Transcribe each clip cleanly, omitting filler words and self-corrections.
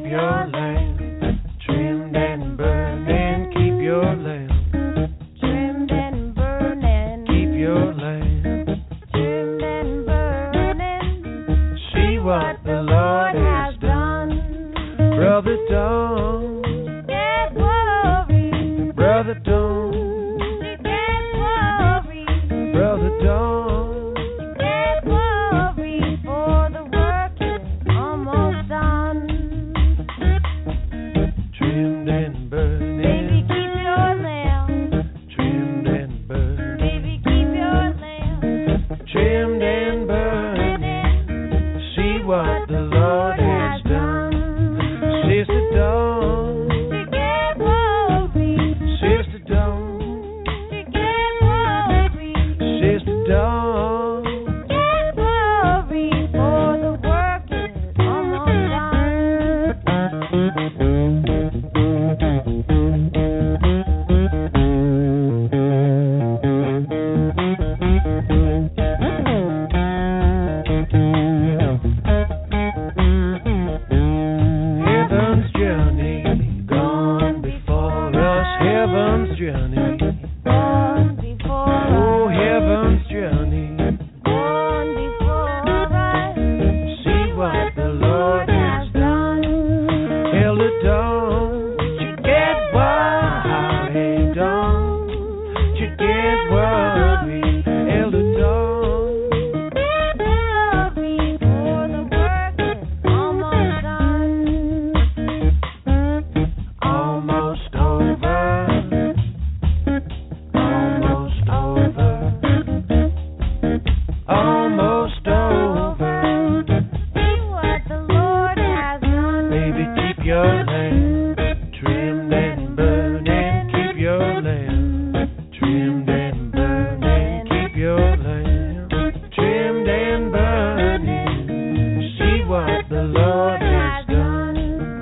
keep your lamp trimmed and burning. Keep your lamp trimmed and burning. keep your lamp. Trimmed and burning. See what the Lord has done. Brother, don't. Get worried. Brother, don't. Get worried. Brother, don't. Get worried, for the work is almost done. Trimmed and burning. Baby, keep your lamp. Trimmed and burning. Baby, keep your lamp. Trimmed and burning. See what the Lord has done. Sister, don't. To get worried. Sister, don't. To get worried. Sister, don't. Get worried, for the work is almost Heaven's journey gone before us. Heaven's journey. gone before Oh, us. heaven's journey. Gone before us. See what the Lord has done. Elder, don't you get worried. Don't you get worried. Elder, don't. Get worried, for the work is almost done. Almost over. Almost over. Almost over. See what the Lord has done. Baby, keep your lamp trimmed and burning. Keep your lamp trimmed and burning. Keep your lamp trimmed and burning. See what the Lord has done.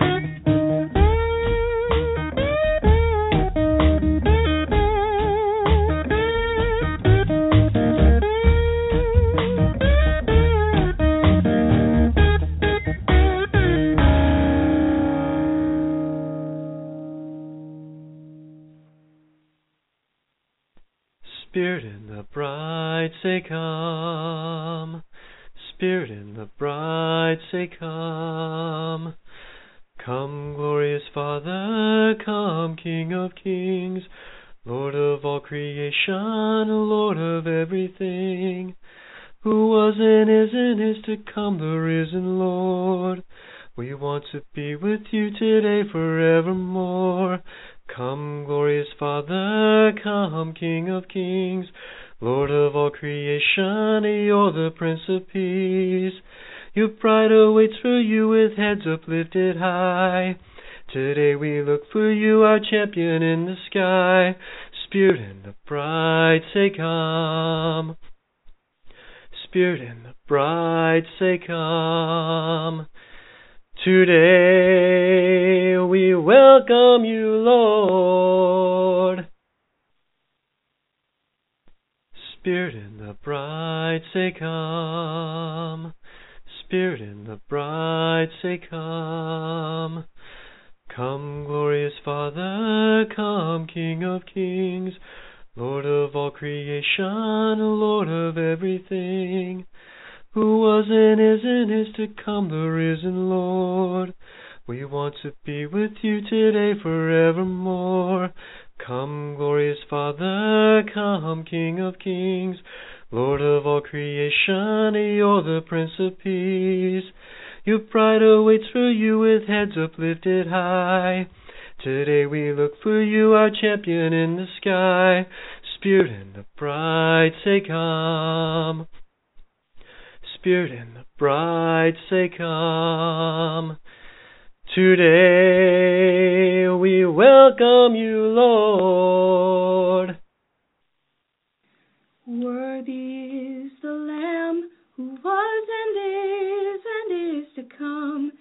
Spirit in the bride, say come. Spirit in the bride, say come. Come, glorious Father, come, King of kings, Lord of all creation, Lord of everything. Who was and is to come, the risen Lord. We want to be with you today forevermore. Come, glorious Father, come, King of kings, Lord of all creation, you're the Prince of Peace. Your bride awaits for you with heads uplifted high. Today we look for you, our champion in the sky. Spirit and the bride, say come. Spirit and the bride, say come. Today we welcome you, Lord. Spirit and the bride, say come. Spirit and the bride, say come. Come, glorious Father, come, King of kings, Lord of all creation, Lord of everything. Who was and is to come, the risen Lord. We want to be with you today forevermore. Come, glorious Father, come, King of kings, Lord of all creation, you're the Prince of Peace. Your bride awaits for you with heads uplifted high. Today we look for you, our champion in the sky. Spirit and the bride, say come. Spirit and the bride, say come. Today we welcome you, Lord. Worthy is the Lamb who was and is to come.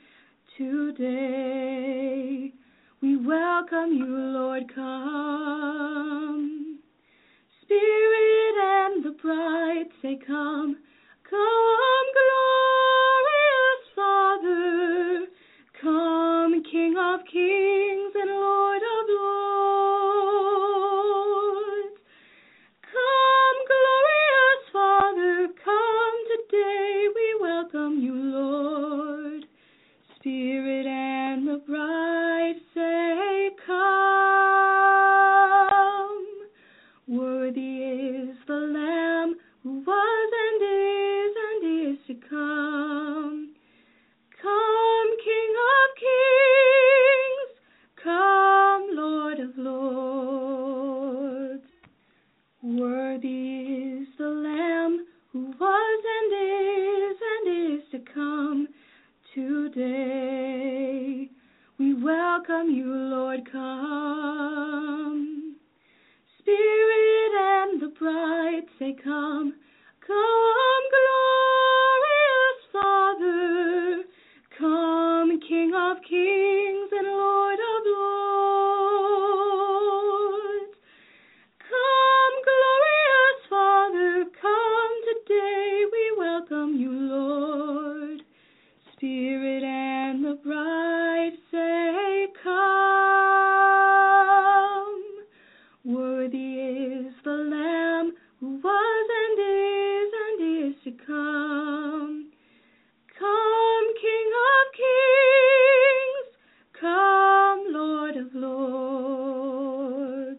Today we welcome you, Lord, come. Spirit and the bride say come. Come, glorious Father, come, of kings and Lord of lords. Come, glorious Father, come today, we welcome you, Lord. Spirit and the bride say, come. Worthy is the Lamb who was and is to come. Come, King of kings, come, Lord of lords. Worthy is the Lamb who was and is to come. Today we welcome you, Lord, come. Spirit and the bride say, come. Come, glorious Father, come, King of kings and Lord of lords. Come, glorious Father, come today, we welcome you, Lord. Spirit and the bride say, come. Worthy is the Lamb who was and is to come. Come, King of kings, come, Lord of lords.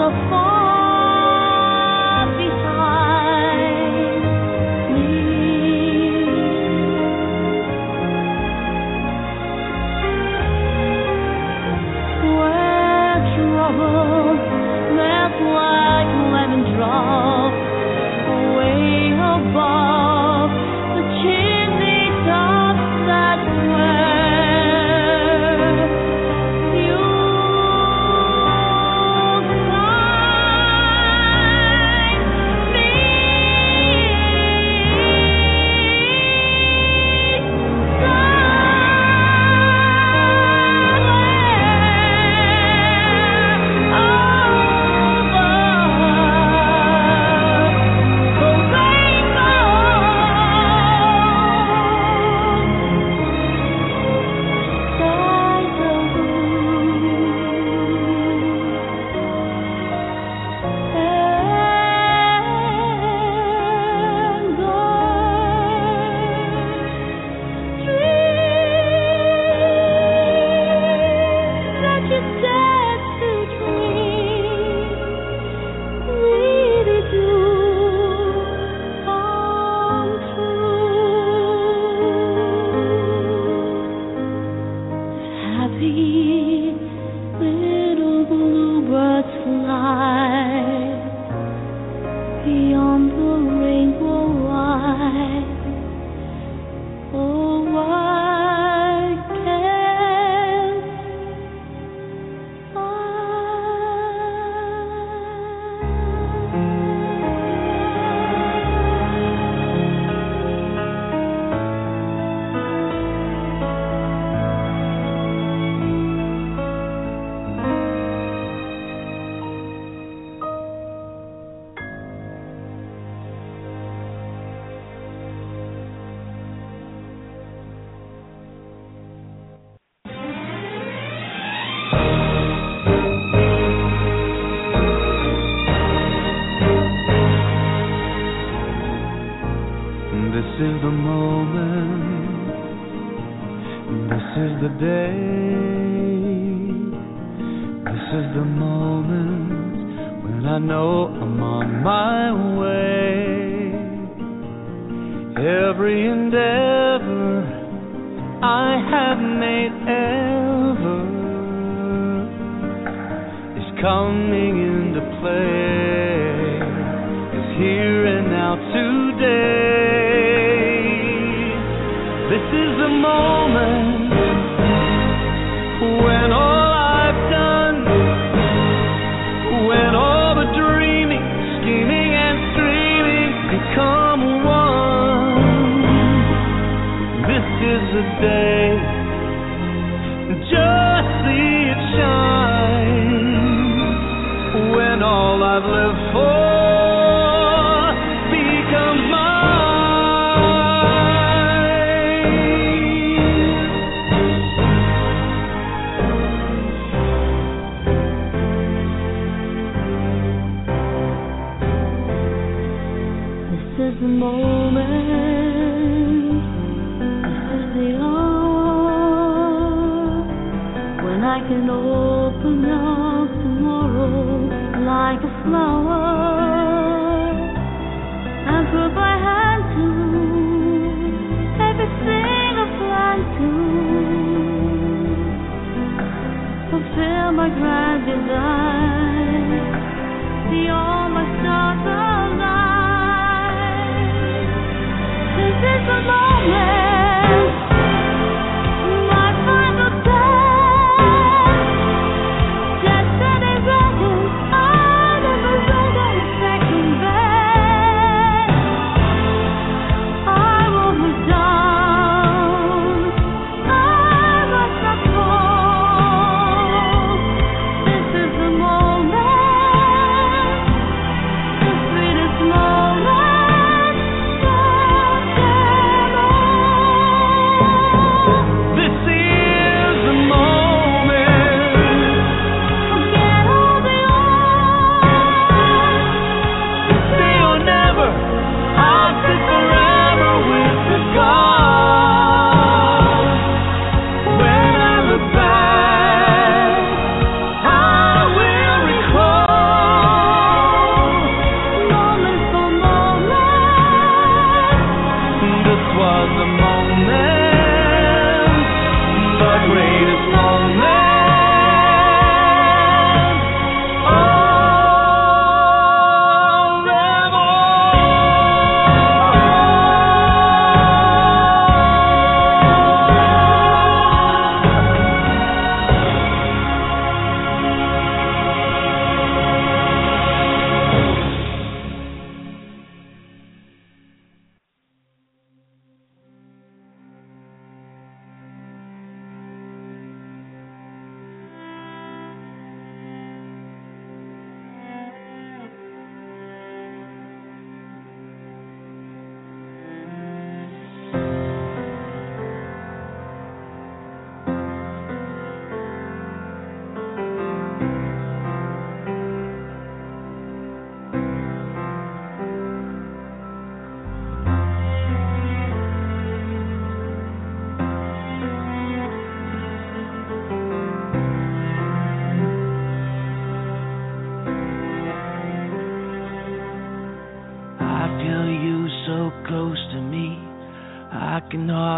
far behind me. Where trouble melts like lemon drops way above the chimney tops, that's where you'll find me. Happy little bluebirds fly beyond the rainbow wide. Oh, why can't This is the moment, this is the day, this is the moment when I know I'm on my way. Every endeavor I have made ever is coming into play, is here and now today. This is the moment when all I've done, when all the dreaming, scheming and streaming become one. This is the day, just see it shine, when all I've lived for becomes mine. This is the moment, this is the hour, when I can open up tomorrow like a flower and put my hand to everything I plan to fulfill my grand design, see all my stars align. This is the moment, my final dance. Destiny written, I never read a second best. I won't look down, I must not fall. This is the moment, the sweetest moment of them all.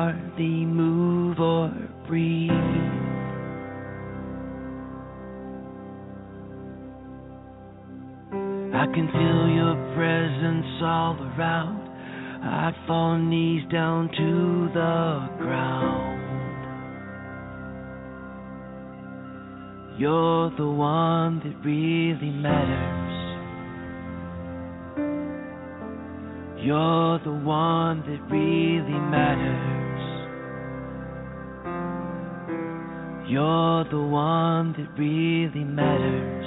hardly move or breathe. I can feel your presence all around. I'd fall knees down to the ground. You're the one that really matters. You're the one that really matters. You're the one that really matters.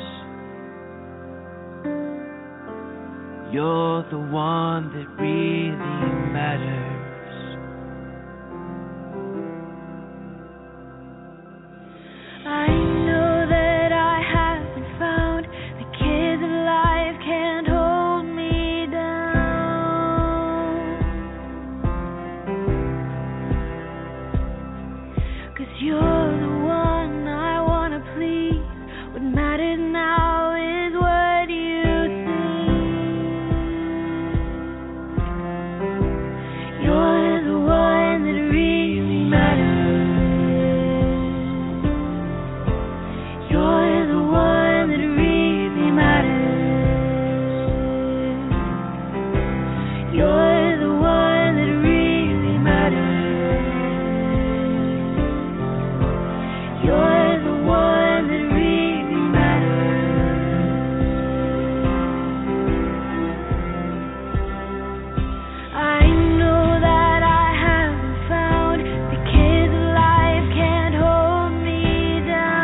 You're the one that really matters. I know that I haven't found the cares of life can't hold me down. 'Cause you're the one I wanna please. What matters now is what you see. You're the one that really matters. You're the one that really matters. You're the one that really matters. You're the one that really matters. I know that I haven't found the cares of life can't hold me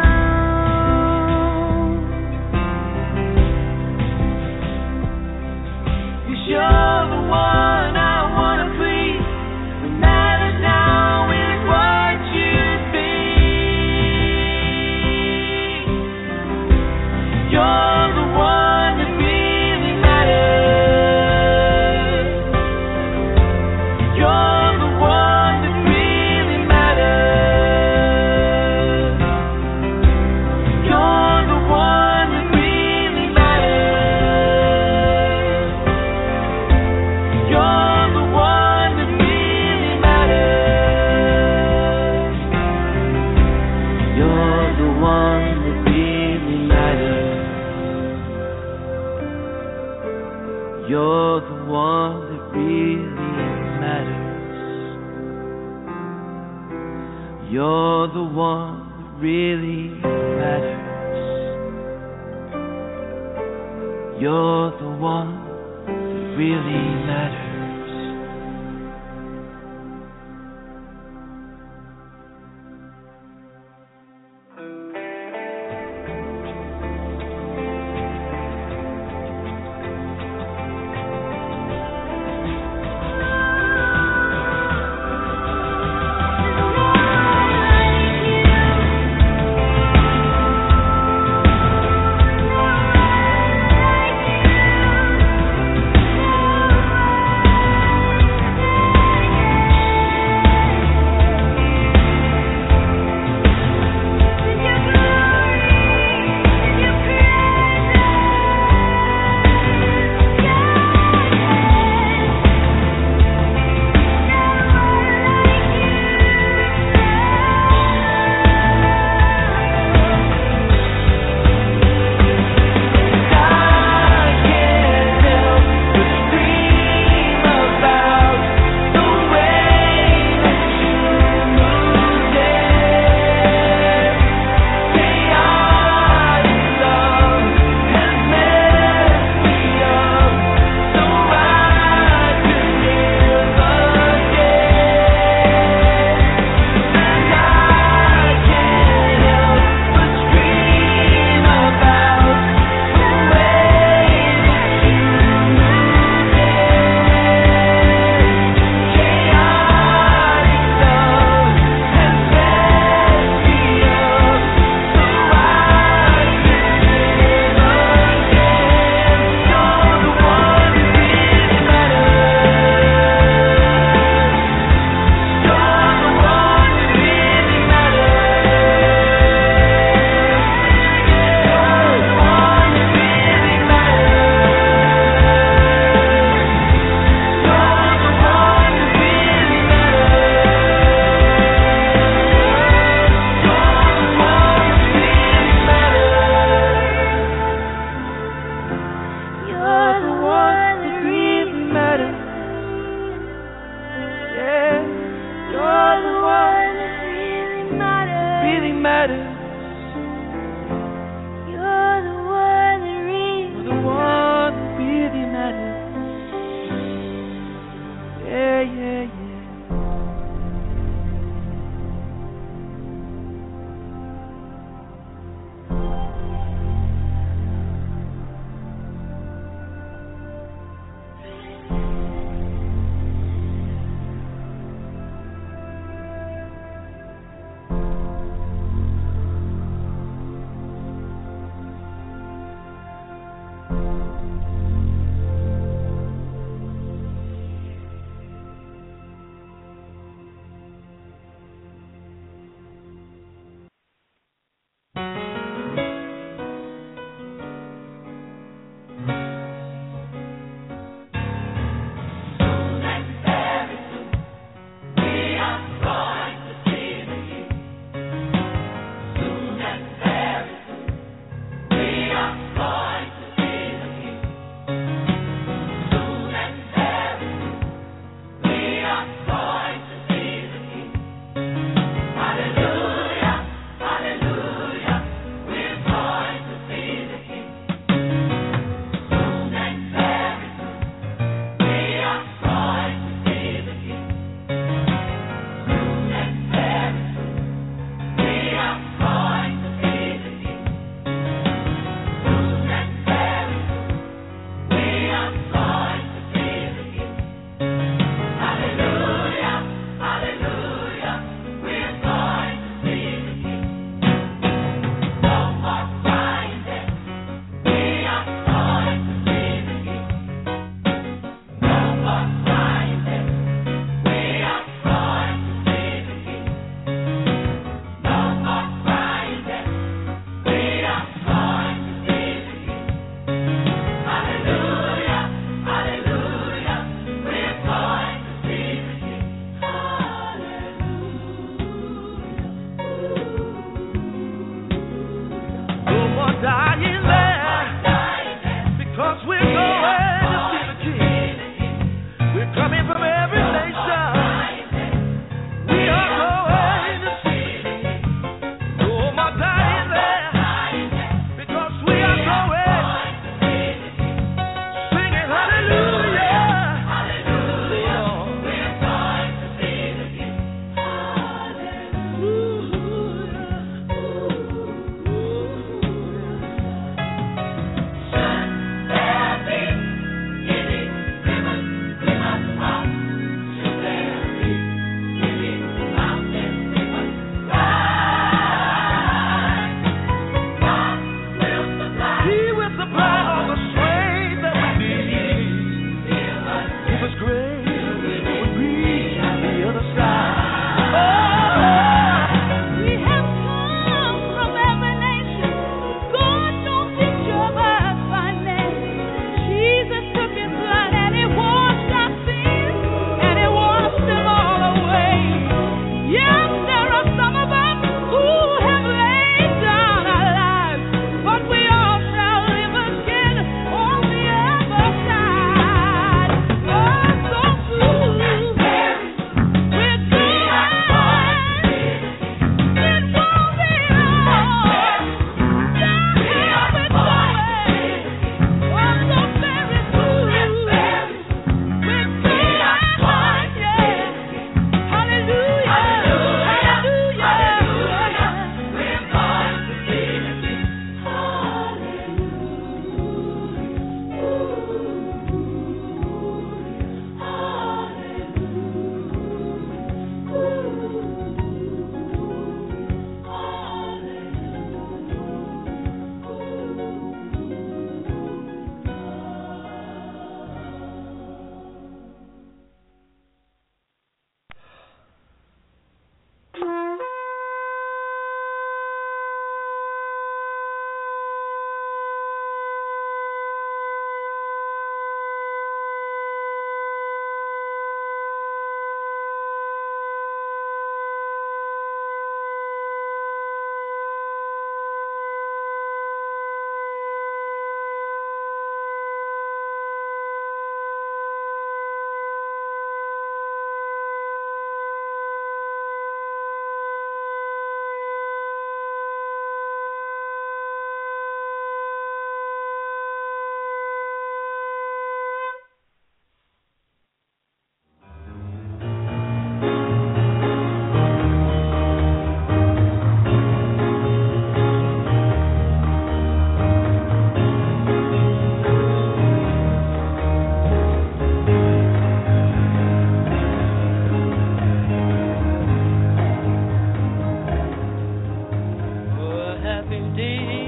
down. 'Cause you're the one I wanna please. What matters now is what you see. You're the one that really matters. You're the one that really matters. You're the one that really matters. You're the one that really matters. You're the one that really matters. You're the one that really matters. You're the one that really matters. You're the one that really matters. Thank you. dying there because we're going to see the King. We're coming from every nation. We are going to see the King. Oh, my dying there because we are going singing hallelujah. Hallelujah. We're going to see the King. He will supply all the strength that we need. Give us grace when we reach the other side. We have come from every nation. God knows each of us by name. Jesus took his blood and he washed our sins and he washed them all away. Yes, there are some of us who have laid down our lives, but we all shall live again on the other side. Oh, so true. We're going. It won't be long. Yeah, we're going. Oh, so very true. We're going. Yeah. Hallelujah. Hallelujah. We're going to see the King. Oh, a happy day.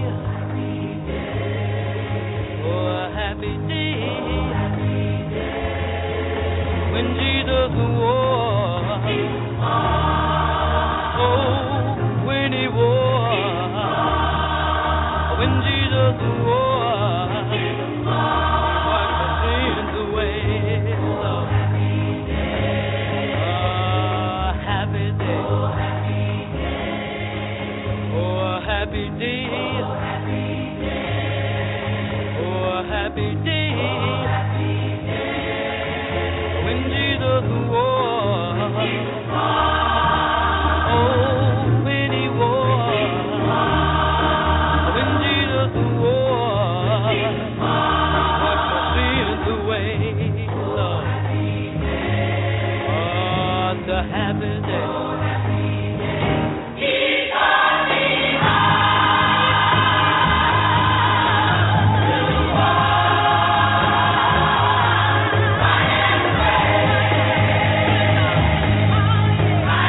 Oh, a happy day. When Jesus was. Oh, when he was. When Jesus was. Washed my sins away. Oh, a happy day. Oh, a happy day. Oh, a happy day. When Jesus was. Oh, when he was. When Jesus was. Washed my sins away. Lord. Oh, it's a happy day. Hallelujah.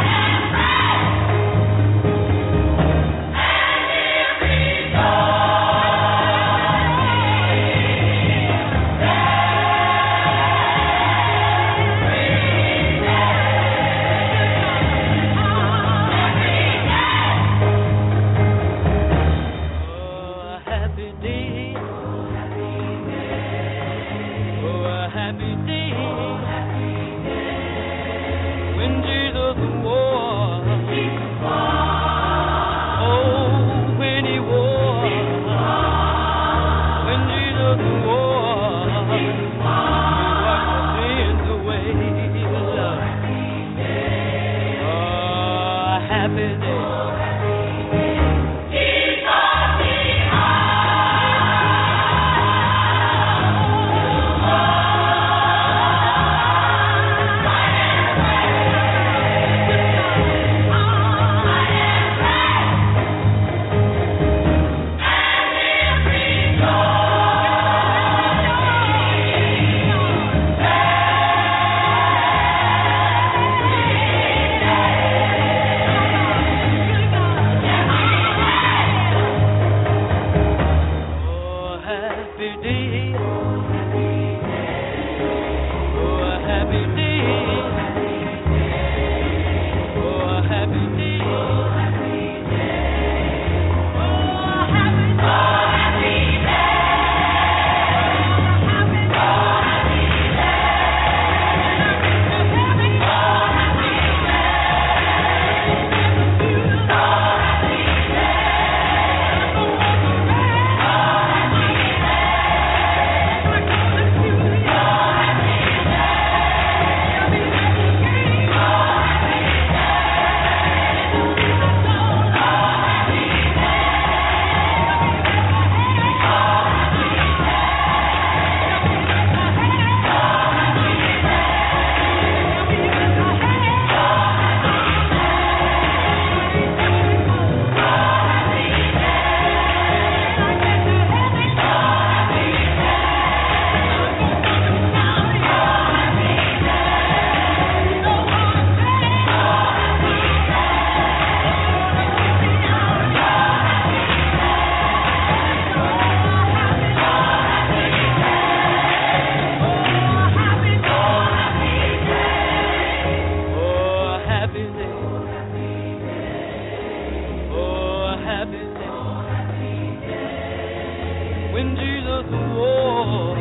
Jesus wore.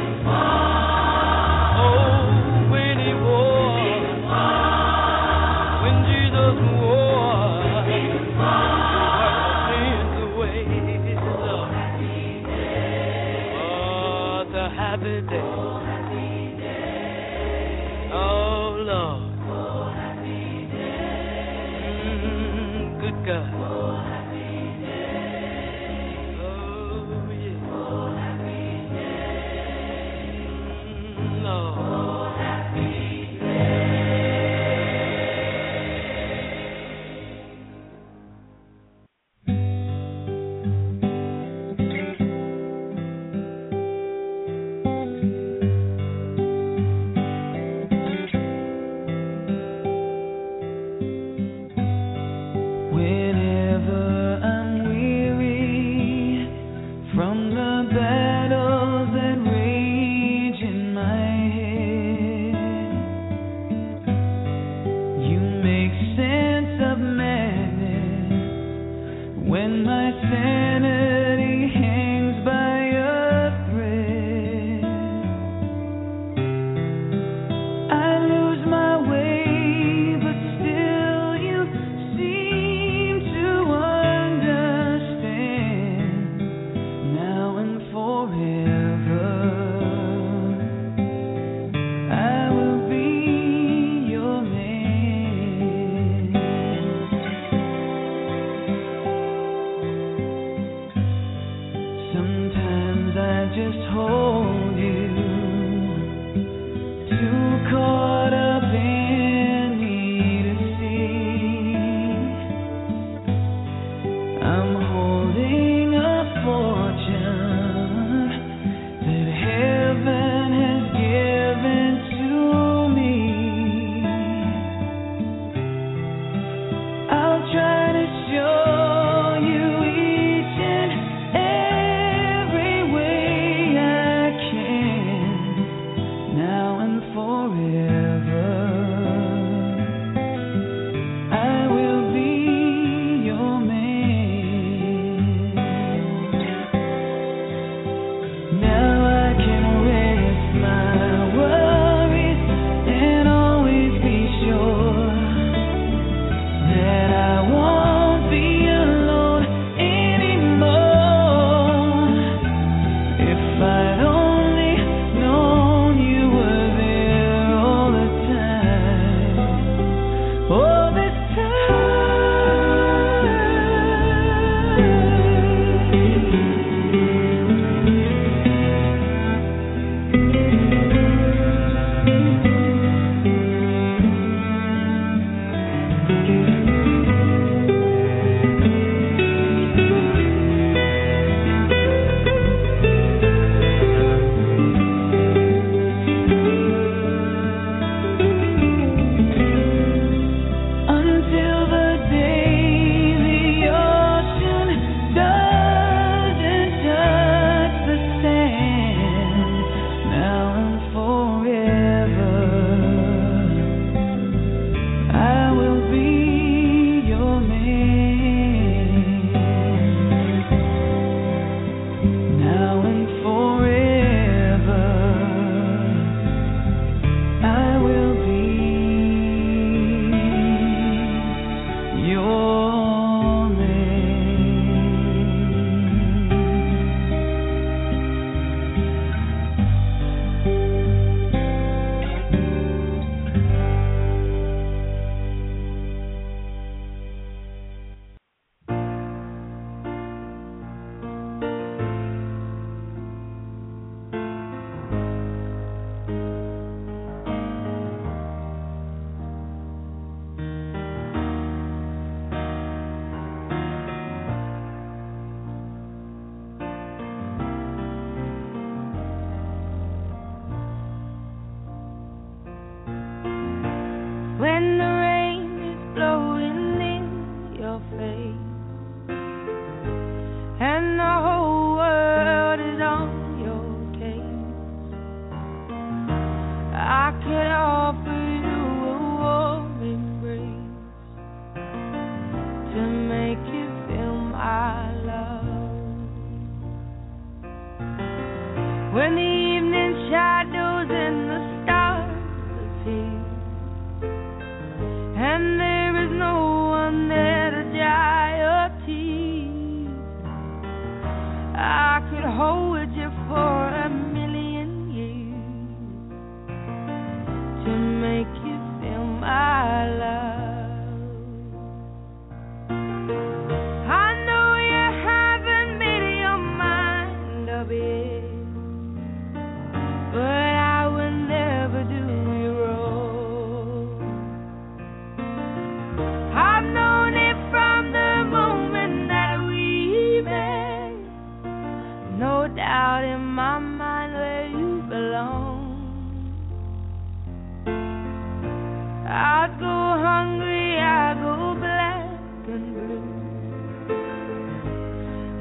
Oh, when he wore. When Jesus wore. Sins away. Oh, it's a happy day. Oh, Lord. Good God.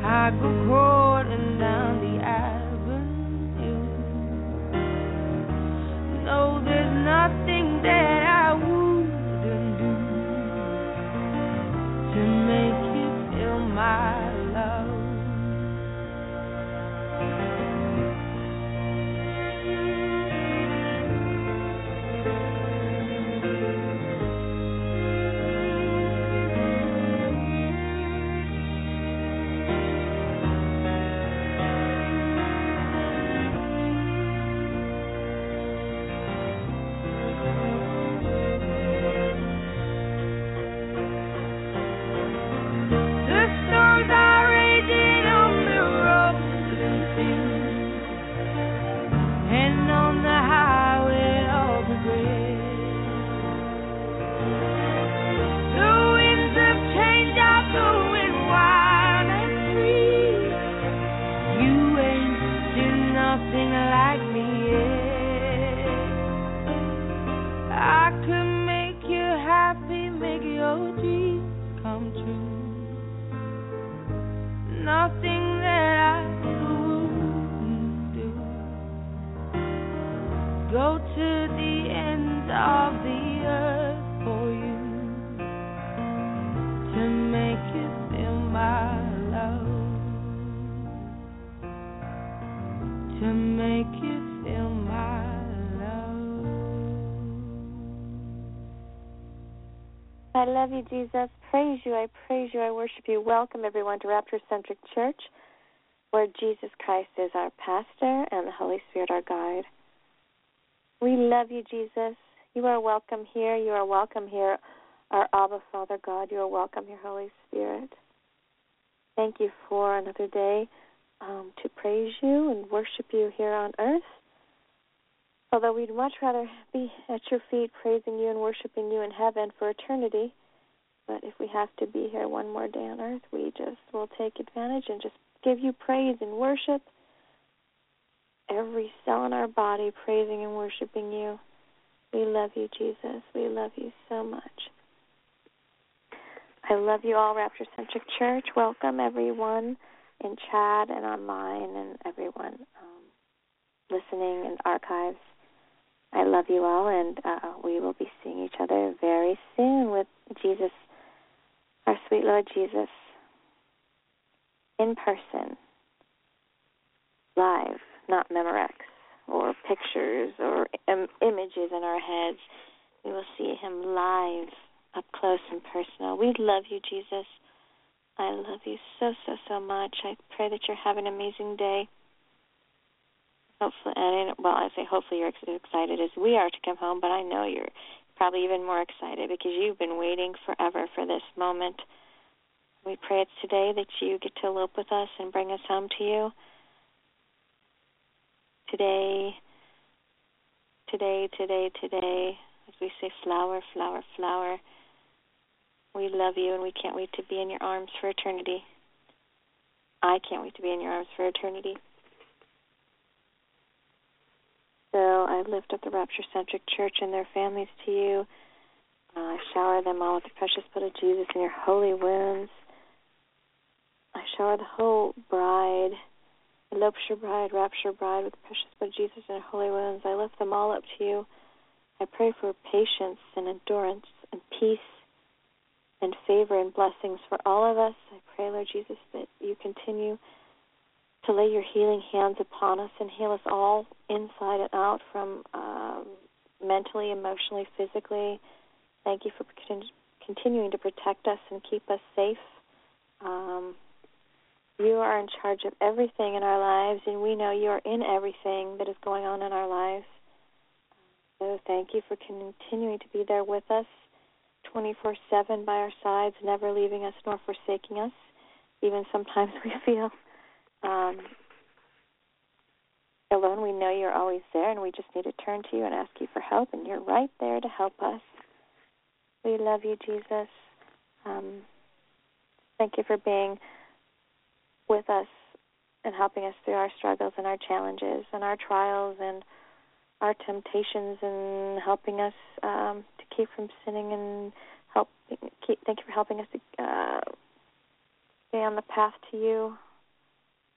I go crawling down the avenue. No, there's nothing that I wouldn't do to make you feel my love. Nothing that I wouldn't do. Go to the ends of the earth for you to make you feel my love. To make you feel my love. I love you, Jesus. Praise you. I praise you. I worship you. Welcome, everyone, to Rapture Centric Church, where Jesus Christ is our pastor and the Holy Spirit our guide. We love you, Jesus. You are welcome here. You are welcome here, our Abba, Father God. You are welcome here, Holy Spirit. Thank you for another day to praise you and worship you here on earth. Although we'd much rather be at your feet praising you and worshiping you in heaven for eternity. But if we have to be here one more day on earth, we just will take advantage and just give you praise and worship. Every cell in our body praising and worshiping you. We love you, Jesus. We love you so much. I love you all, Rapture Centric Church. Welcome, everyone in chat and online and everyone listening in archives. I love you all, and we will be seeing each other very soon with Jesus, our sweet Lord Jesus, in person, live, not Memorex or pictures or images in our heads. We will see him live, up close and personal. We love you, Jesus. I love you so, so, so much. I pray that you're having an amazing day. Hopefully, I say hopefully you're as excited as we are to come home, but I know you're probably even more excited because you've been waiting forever for this moment. We pray it's today that you get to elope with us and bring us home to you. Today, as we say flower, flower, flower, we love you and we can't wait to be in your arms for eternity. I can't wait to be in your arms for eternity. So I lift up the Rapture Centric Church and their families to you. I shower them all with the precious blood of Jesus and your holy wounds. I shower the whole bride, Elopture bride, Rapture bride, with the precious blood of Jesus and your holy wounds. I lift them all up to you. I pray for patience and endurance and peace and favor and blessings for all of us. I pray, Lord Jesus, that you continue to lay your healing hands upon us and heal us all inside and out from mentally, emotionally, physically. Thank you for continuing to protect us and keep us safe. You are in charge of everything in our lives, and we know you are in everything that is going on in our lives. So thank you for continuing to be there with us 24/7 by our sides, never leaving us nor forsaking us. Even sometimes we feel alone. We know you're always there, and we just need to turn to you and ask you for help, and you're right there to help us. We love you, Jesus. Thank you for being with us and helping us through our struggles and our challenges and our trials and our temptations and helping us to keep from sinning and thank you for helping us to stay on the path to you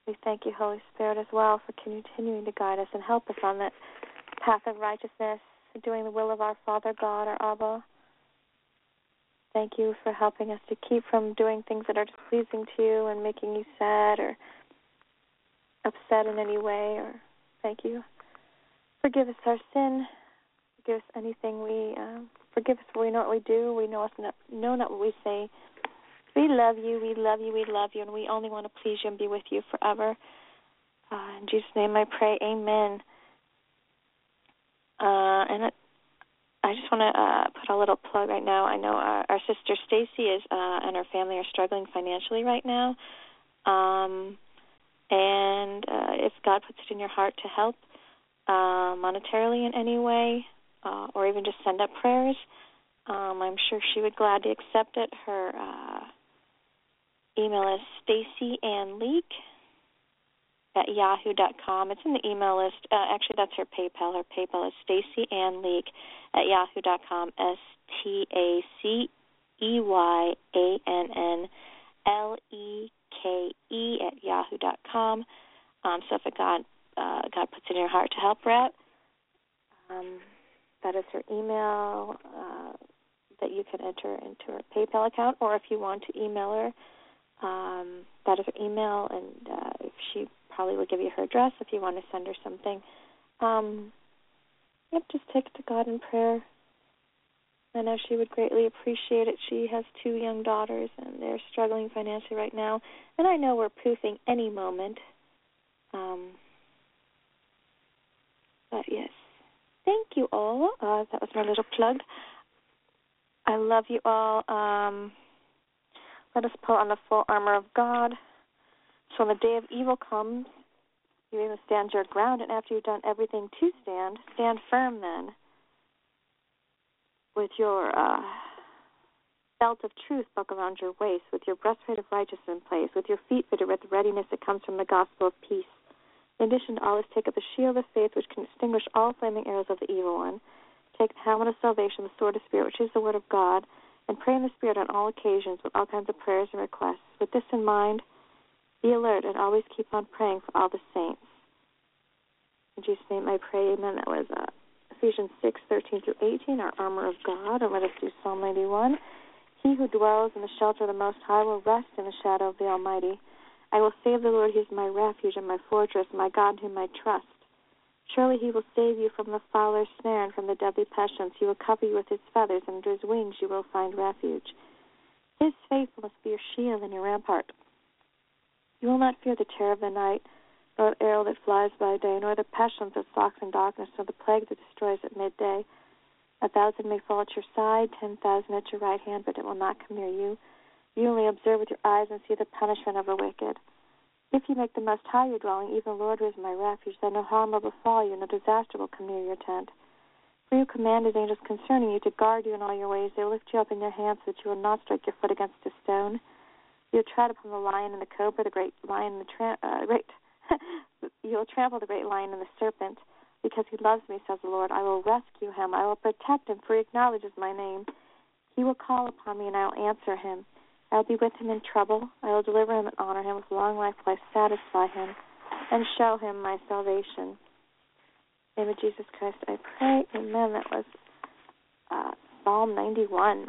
We thank you, Holy Spirit, as well, for continuing to guide us and help us on that path of righteousness, doing the will of our Father God, our Abba. Thank you for helping us to keep from doing things that are displeasing to you and making you sad or upset in any way. Or thank you. Forgive us our sin. Forgive us anything forgive us for we know what we do. We know not what we say. We love you, we love you, we love you, and we only want to please you and be with you forever. In Jesus' name I pray, amen. And I just want to put a little plug right now. I know our sister Stacy and her family are struggling financially right now. And if God puts it in your heart to help monetarily in any way, or even just send up prayers, I'm sure she would gladly accept it. Her email is stacyannleek@yahoo.com. It's in the email list. Actually, that's her PayPal. Her PayPal is stacyannleek@yahoo.com, STACYANNLEKE@yahoo.com. So if God puts it in your heart to help her out, that is her email that you can enter into her PayPal account, or if you want to email her, that is her email, and she probably will give you her address if you want to send her something. Just take it to God in prayer. I know she would greatly appreciate it. She has 2 young daughters, and they're struggling financially right now, and I know we're poofing any moment. But yes, thank you all. That was my little plug. I love you all. Let us put on the full armor of God, so when the day of evil comes, you even stand your ground, and after you've done everything to stand, stand firm then, with your belt of truth buckled around your waist, with your breastplate of righteousness in place, with your feet fitted with the readiness that comes from the gospel of peace. In addition to all this, take up the shield of faith, which can extinguish all flaming arrows of the evil one. Take the helmet of salvation, the sword of Spirit, which is the word of God, and pray in the Spirit on all occasions with all kinds of prayers and requests. With this in mind, be alert and always keep on praying for all the saints. In Jesus' name I pray, amen. That was Ephesians 6:13-18, our armor of God. And let us do Psalm 91. He who dwells in the shelter of the Most High will rest in the shadow of the Almighty. I will say of the Lord, He is my refuge and my fortress, my God in whom I trust. Surely He will save you from the fowler's snare and from the deadly pestilence. He will cover you with His feathers, and under His wings you will find refuge. His faithfulness be your shield and your rampart. You will not fear the terror of the night, nor the arrow that flies by day, nor the pestilence that stalks in darkness, nor the plague that destroys at midday. 1,000 may fall at your side, 10,000 at your right hand, but it will not come near you. You only observe with your eyes and see the punishment of the wicked. If you make the Most High your dwelling, even the Lord is my refuge, then no harm will befall you, no disaster will come near your tent. For you command His angels concerning you to guard you in all your ways. They will lift you up in their hands so that you will not strike your foot against a stone. You will tread upon the lion and the cobra, the great lion and you will trample the great lion and the serpent. Because He loves me, says the Lord, I will rescue Him. I will protect Him, for He acknowledges my name. He will call upon me, and I will answer Him. I will be with Him in trouble. I will deliver Him and honor Him. With long life will I satisfy Him and show Him my salvation. In the name of Jesus Christ I pray. Amen. That was Psalm 91.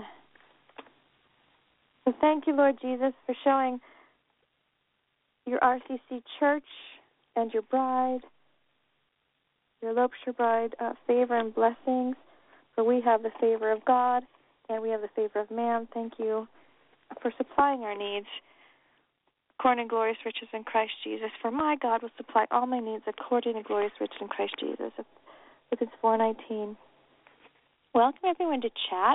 So thank you, Lord Jesus, for showing your RCC church and your bride, your Lopeshire bride, favor and blessings. For we have the favor of God and we have the favor of man. Thank you for supplying our needs according to glorious riches in Christ Jesus. For my God will supply all my needs according to glorious riches in Christ Jesus. Philippians 4:19. Welcome everyone to chat.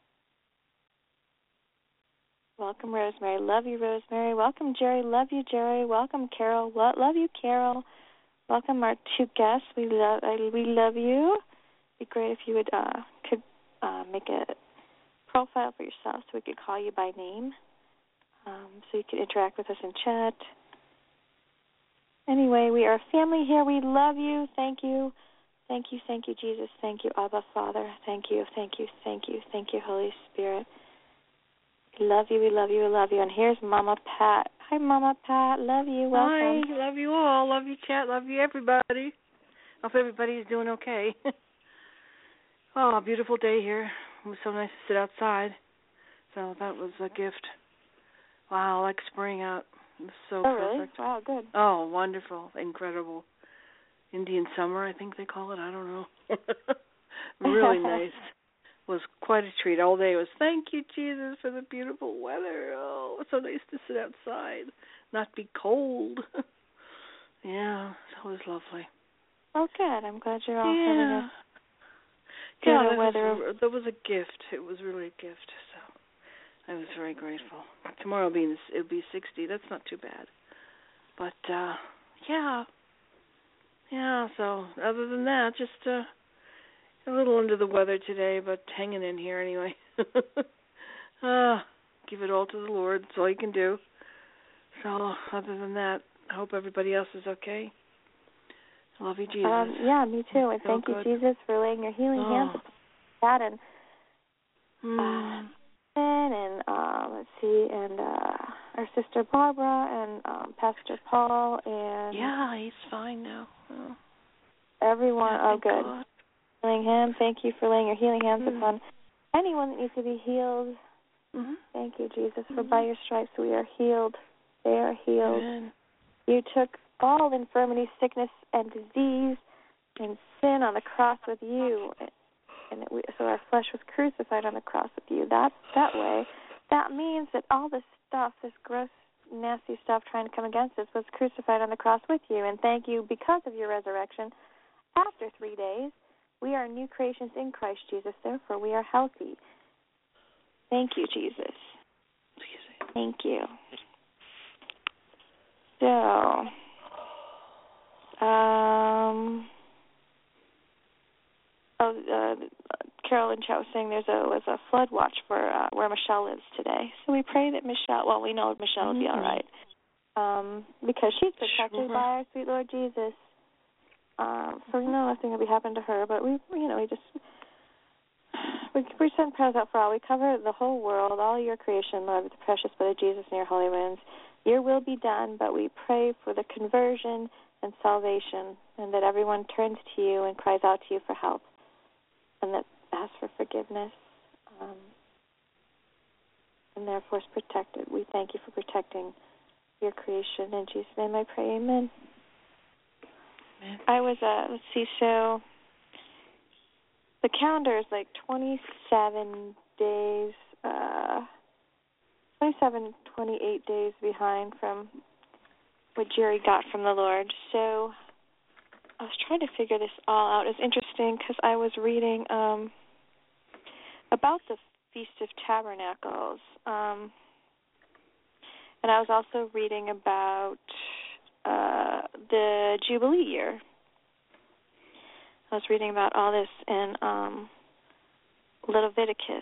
Welcome Rosemary. Love you, Rosemary. Welcome Jerry. Love you, Jerry. Welcome Carol. Love you, Carol. Welcome our 2 guests. We love you. It'd be great if you would could make a profile for yourself so we could call you by name, so you could interact with us in chat. Anyway, we are a family here. We love you. Thank you. Thank you, Jesus. Thank you, Abba, Father. Thank you, Holy Spirit. We love you, we love you, we love you. And here's Mama Pat. Hi, Mama Pat. Love you. Hi, Welcome. love you all. Love you, chat. Love you, everybody. Hope everybody's doing okay. Oh, beautiful day here. It was so nice to sit outside. So that was a gift. Wow, like spring out. It was so perfect. Really? Wow, good. Oh, wonderful. Incredible. Indian summer, I think they call it. I don't know. Really nice. It was quite a treat. All day it was, thank you, Jesus, for the beautiful weather. Oh, it's so nice to sit outside, not be cold. Yeah, it was lovely. Oh, good. I'm glad you're all having a good weather. That was a gift. It was really a gift. So I was very grateful. Tomorrow it'll be 60. That's not too bad. But yeah. So other than that, just a little under the weather today, but hanging in here anyway. Give it all to the Lord. That's all you can do. So other than that, I hope everybody else is okay. I love you, Jesus. Yeah, me too. And thank you, Jesus, for laying your healing hands upon that. And let's see, and our sister Barbara and Pastor Paul and he's fine now. Everyone. Yeah, good. God. Healing him. Thank you for laying your healing hands upon anyone that needs to be healed. Mm-hmm. Thank you, Jesus, for by your stripes we are healed. They are healed. Amen. You took all infirmity, sickness, and disease and sin on the cross with you, so our flesh was crucified on the cross with you. That way, that means that all this stuff, this gross, nasty stuff trying to come against us, was crucified on the cross with you. And thank you, because of your resurrection, after 3 days, we are new creations in Christ Jesus. Therefore, we are healthy. Thank you, Jesus. Thank you. So, Carol and Chat was saying there was a flood watch for where Michelle lives today. So we pray that we know Michelle will be all right, because she's protected by our sweet Lord Jesus. So we know nothing will be happening to her, but we send prayers out for all. We cover the whole world, all your creation, Lord, with the precious blood of Jesus and your holy wounds. Your will be done, but we pray for the conversion and salvation, and that everyone turns to you and cries out to you for help, and that asks for forgiveness, and therefore is protected. We thank you for protecting your creation. In Jesus' name I pray, amen. I was, let's see, so the calendar is like 27 days, 28 days behind from what Jerry got from the Lord. So I was trying to figure this all out. It's interesting because I was reading about the Feast of Tabernacles, and I was also reading about the Jubilee year. I was reading about all this in Leviticus.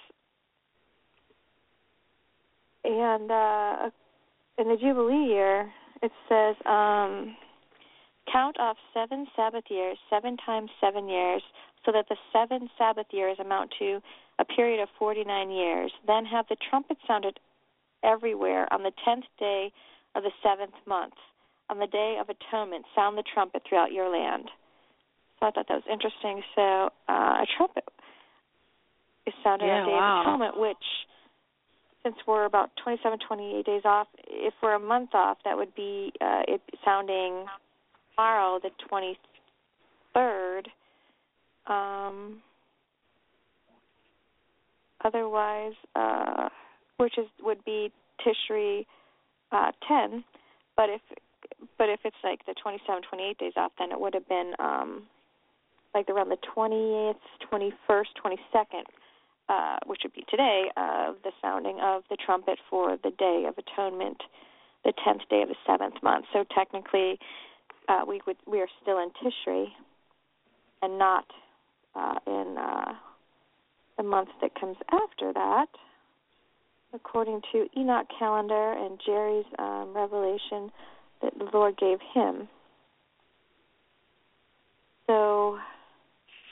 And in the Jubilee year, it says, count off 7 Sabbath years, 7 times 7 years, so that the 7 Sabbath years amount to a period of 49 years. Then have the trumpet sounded everywhere on the 10th day of the 7th month. On the Day of Atonement, sound the trumpet throughout your land. So I thought that was interesting. So a trumpet is sounded on the Day of Atonement, which, since we're about 27, 28 days off, if we're a month off, that would be it sounding tomorrow, the 23rd. Otherwise, would be Tishri 10. But if it's like the 27, 28 days off, then it would have been like around the 20th, 21st, 22nd, which would be today, of the sounding of the trumpet for the Day of Atonement, the 10th day of the 7th month. So technically, we are still in Tishri and not in the month that comes after that, according to Enoch calendar and Jerry's revelation that the Lord gave him. So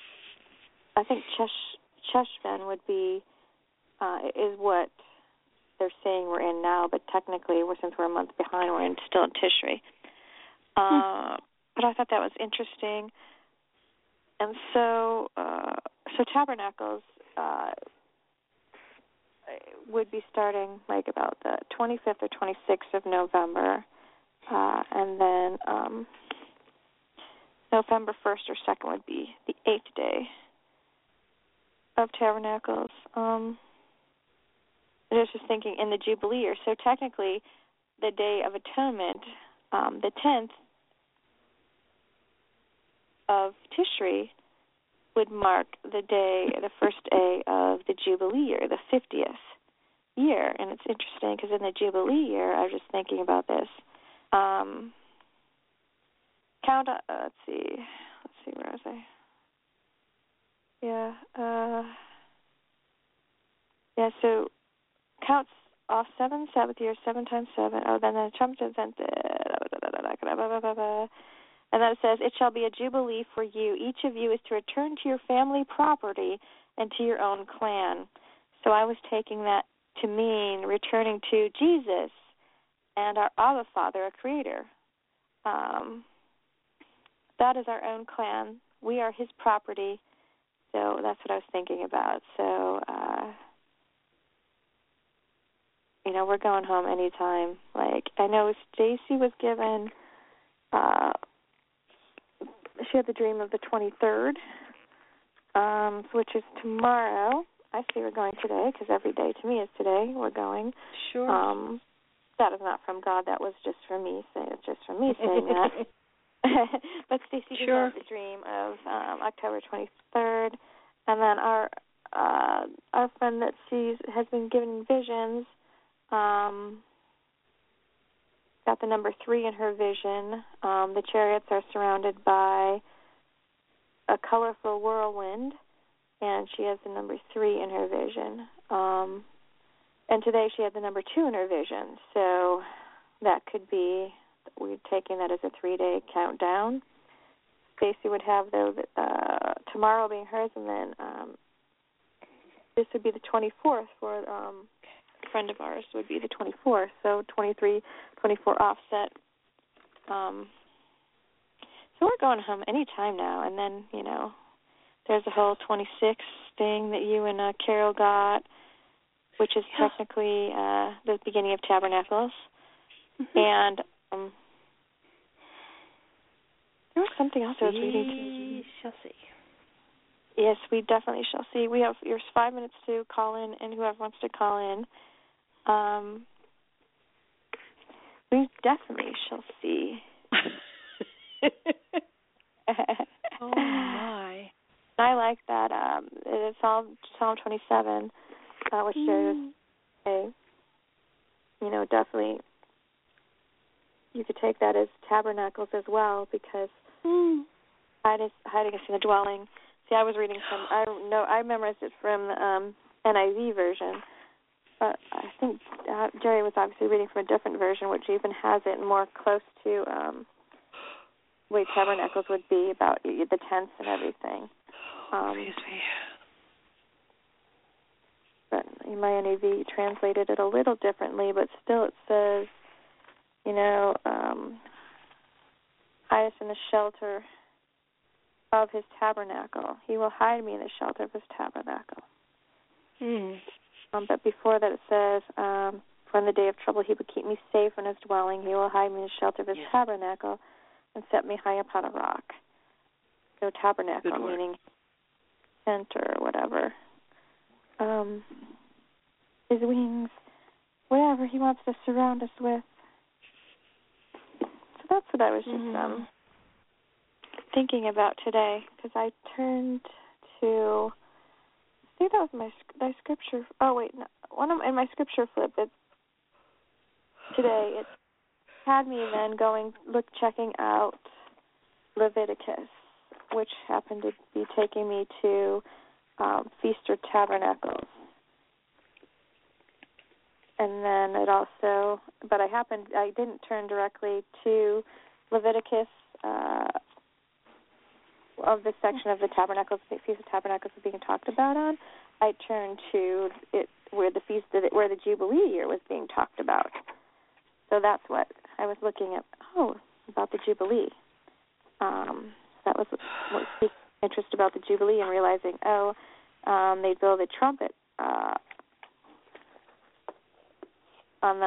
I think Cheshvan would be is what they're saying we're in now, but technically, since we're a month behind, we're still in Tishri. But I thought that was interesting. And so Tabernacles would be starting like about the 25th or 26th of November, and then November 1st or 2nd would be the 8th day of Tabernacles. I was just thinking in the Jubilee year, so technically the Day of Atonement, the 10th of Tishri, would mark the first day of the Jubilee year, the 50th year. And it's interesting because in the Jubilee year, I was just thinking about this. Let's see, where was I? So counts off 7 Sabbath years, 7 times 7. Oh, then the trumpet event. And then it says, it shall be a jubilee for you. Each of you is to return to your family property and to your own clan. So I was taking that to mean returning to Jesus and our Abba Father, our Creator. That is our own clan. We are His property. So that's what I was thinking about. So, we're going home anytime. Like, I know Stacy was given, she had the dream of the 23rd, which is tomorrow. I say we're going today because every day to me is today. We're going. Sure. That is not from God. That was just for me. It's just for me saying that. But Stacy did have the dream of October 23rd, and then our friend that has been given visions got the number 3 in her vision. The chariots are surrounded by a colorful whirlwind, and she has the number 3 in her vision. And today she had the number 2 in her vision, so that could be, we're taking that as a 3-day countdown. Stacy would have tomorrow being hers, and then this would be the 24th for a friend of ours would be the 24th, so 23, 24 offset. So we're going home any time now, and then, there's a whole 26 thing that you and Carol got, which is technically the beginning of Tabernacles. Mm-hmm. And there was something else I was reading. We shall see. Yes, we definitely shall see. We have 5 minutes to call in, and whoever wants to call in. We definitely shall see. Oh, my. I like that. It's Psalm 27, which shows definitely you could take that as tabernacles as well, because hiding us in the dwelling. See, I was reading I memorized it from the NIV version, but I think Jerry was obviously reading from a different version, which even has it more close to the way tabernacles would be, about the tents and everything. But my NIV translated it a little differently, but still it says, hide us in the shelter of His tabernacle. He will hide me in the shelter of His tabernacle. But before that it says, for in the day of trouble He would keep me safe in His dwelling. He will hide me in the shelter of His tabernacle and set me high upon a rock. So tabernacle, meaning tent or whatever. His wings, whatever He wants to surround us with. So that's what I was just thinking about today, because I turned to, I think that was my scripture. Oh wait, no, in my scripture flip. Today it had me then checking out Leviticus, which happened to be taking me to Feast or Tabernacles. And then it also, but I didn't turn directly to Leviticus of the section of the Tabernacles, the Feast of Tabernacles was being talked about on. I turned to it where the Jubilee year was being talked about. So that's what I was looking at. Oh, about the Jubilee. That was what piqued interest about the Jubilee, and realizing, they blow the trumpet on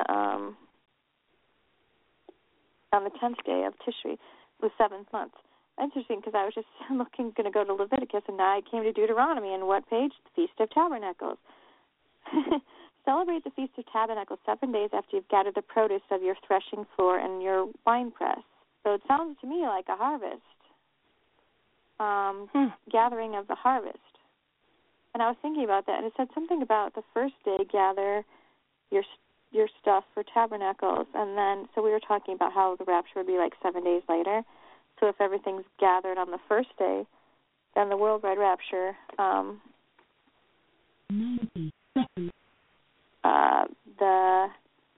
the 10th day of Tishri, the 7th month. Interesting, because I was just going to go to Leviticus, and now I came to Deuteronomy. And what page? The Feast of Tabernacles. Celebrate the Feast of Tabernacles 7 days after you've gathered the produce of your threshing floor and your winepress. So it sounds to me like a harvest, gathering of the harvest. And I was thinking about that, and it said something about the first day gather your stuff for tabernacles, and then so we were talking about how the rapture would be like 7 days later. So if everything's gathered on the first day, then the worldwide rapture, 90 seconds. the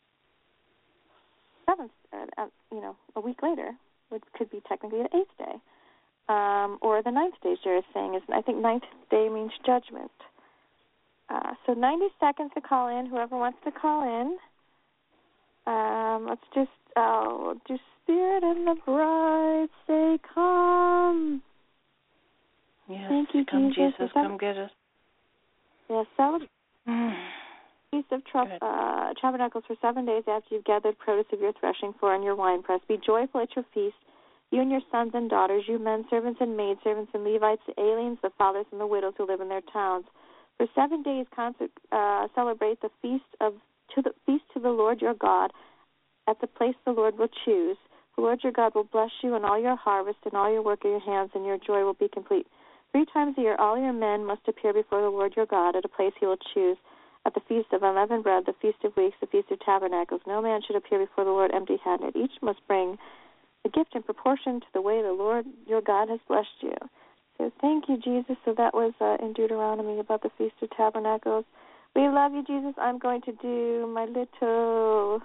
7th, a week later, could be technically the 8th day, or the 9th day. Jared's saying I think 9th day means judgment. So 90 seconds to call in. Whoever wants to call in, let's just do Spirit and the Bride say, "Come." Yes, Thank you, come Jesus. Jesus, come get us. Yes, Feast of Tabernacles for 7 days after you've gathered produce of your threshing floor and your winepress. Be joyful at your feast, you and your sons and daughters, you men servants and maidservants and Levites, the aliens, the fathers and the widows who live in their towns. For 7 days, celebrate the feast to the Lord your God at the place the Lord will choose. The Lord your God will bless you in all your harvest and all your work of your hands, and your joy will be complete. 3 times a year, all your men must appear before the Lord your God at a place he will choose. At the Feast of Unleavened Bread, the Feast of Weeks, the Feast of Tabernacles, no man should appear before the Lord empty-handed. Each must bring a gift in proportion to the way the Lord your God has blessed you. So thank you, Jesus. So that was in Deuteronomy about the Feast of Tabernacles. We love you, Jesus. I'm going to do my little...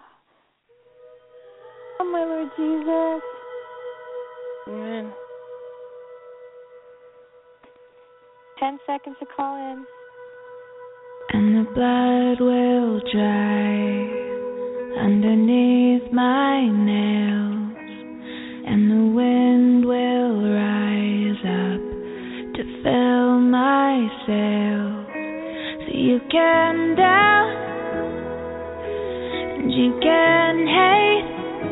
Oh, my Lord Jesus. Amen. 10 seconds to call in. And the blood will dry underneath my nails, and the wind will rise up to fill my sails. So you can doubt and you can hate,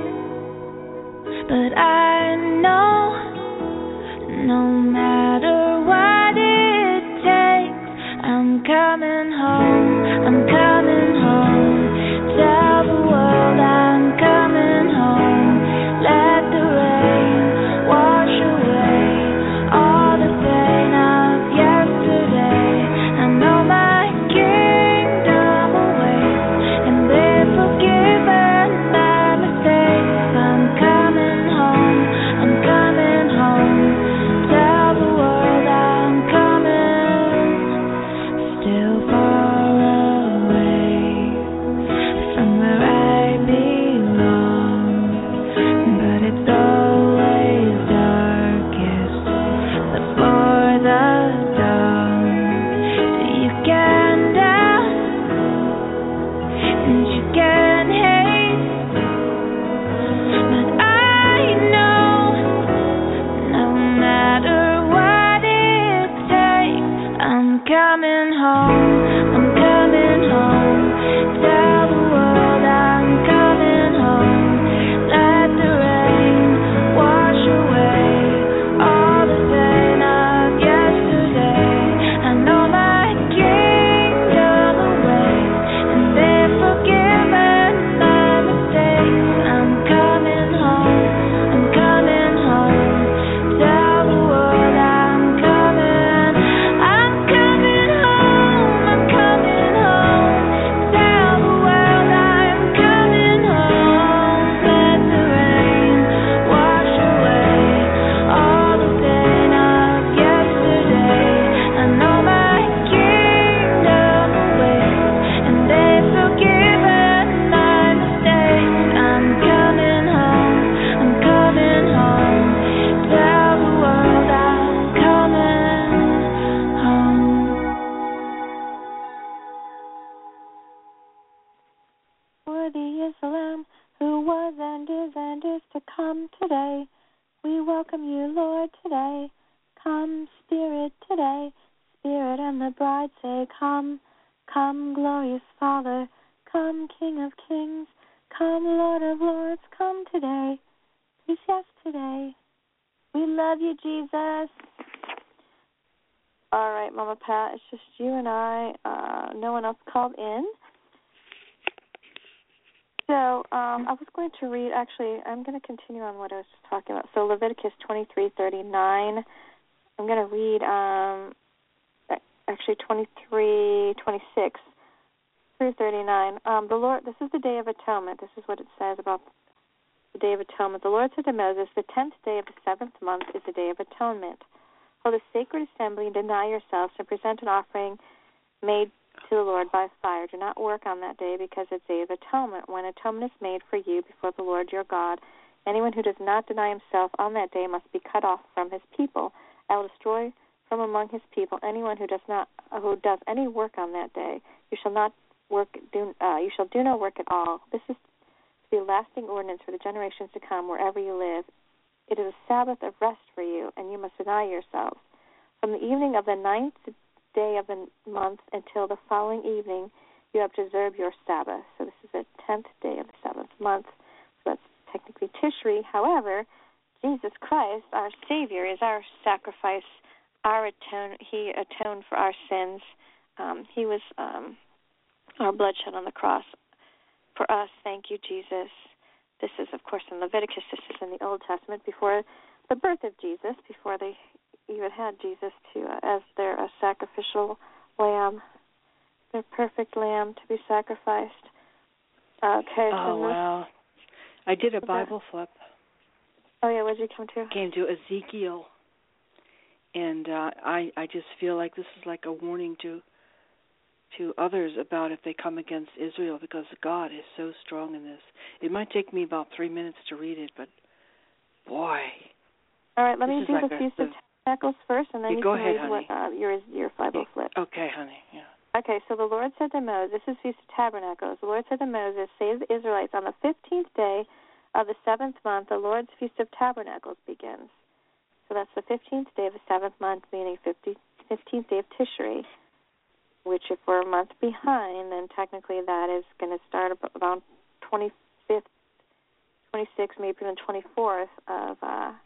but I know no matter what it takes, I'm coming home, I'm coming home. Tell the world I'm coming home. Let the rain wash away all the pain of yesterday. I know my kingdom awaits, and they're forgiven my mistakes. I'm coming home, I'm coming home. Tell the is to come today. We welcome you, Lord, today. Come, Spirit, today. Spirit and the bride say, come. Come, glorious Father. Come, King of kings. Come, Lord of lords. Come today. Please, yes, today. We love you, Jesus. All right, Mama Pat, it's just you and I. No one else called in. So I was going to read, actually, I'm going to continue on what I was just talking about. So Leviticus 23:39. I'm going to read actually 23:26 through 39. The Lord, this is the Day of Atonement. This is what it says about the Day of Atonement. The Lord said to Moses, the 10th day of the 7th month is the Day of Atonement. Hold a sacred assembly and deny yourselves and present an offering made to the Lord by fire. Do not work on that day because it's Day of Atonement, when atonement is made for you before the Lord your God. Anyone who does not deny himself on that day must be cut off from his people. I will destroy from among his people anyone who does any work on that day. You shall not work. You shall do no work at all. This is to be a lasting ordinance for the generations to come, wherever you live. It is a Sabbath of rest for you, and you must deny yourselves. From the evening of the 9th day of the month until the following evening, you have to observe your Sabbath. So this is the 10th day of the 7th month. So that's technically Tishri. However, Jesus Christ, our Savior, is our sacrifice. He atoned for our sins. He was our blood shed on the cross for us. Thank you, Jesus. This is, of course, in Leviticus. This is in the Old Testament, before the birth of Jesus, before they even had Jesus as their sacrificial lamb, their perfect lamb to be sacrificed. Okay. Oh, wow. I did a Bible flip. Oh, yeah, what did you come to? Came to Ezekiel. And I just feel like this is like a warning to others about if they come against Israel, because God is so strong in this. It might take me about 3 minutes to read it, but boy. All right, let me do the Feast of Tabernacles first, and then you go can ahead, read honey. what your Bible flip. Okay, honey, yeah. Okay, so the Lord said to Moses, this is Feast of Tabernacles. The Lord said to Moses, say to the Israelites, on the 15th day of the 7th month, the Lord's Feast of Tabernacles begins. So that's the 15th day of the 7th month, meaning 15th day of Tishri, which if we're a month behind, then technically that is going to start about 25th, 26th, maybe even 24th of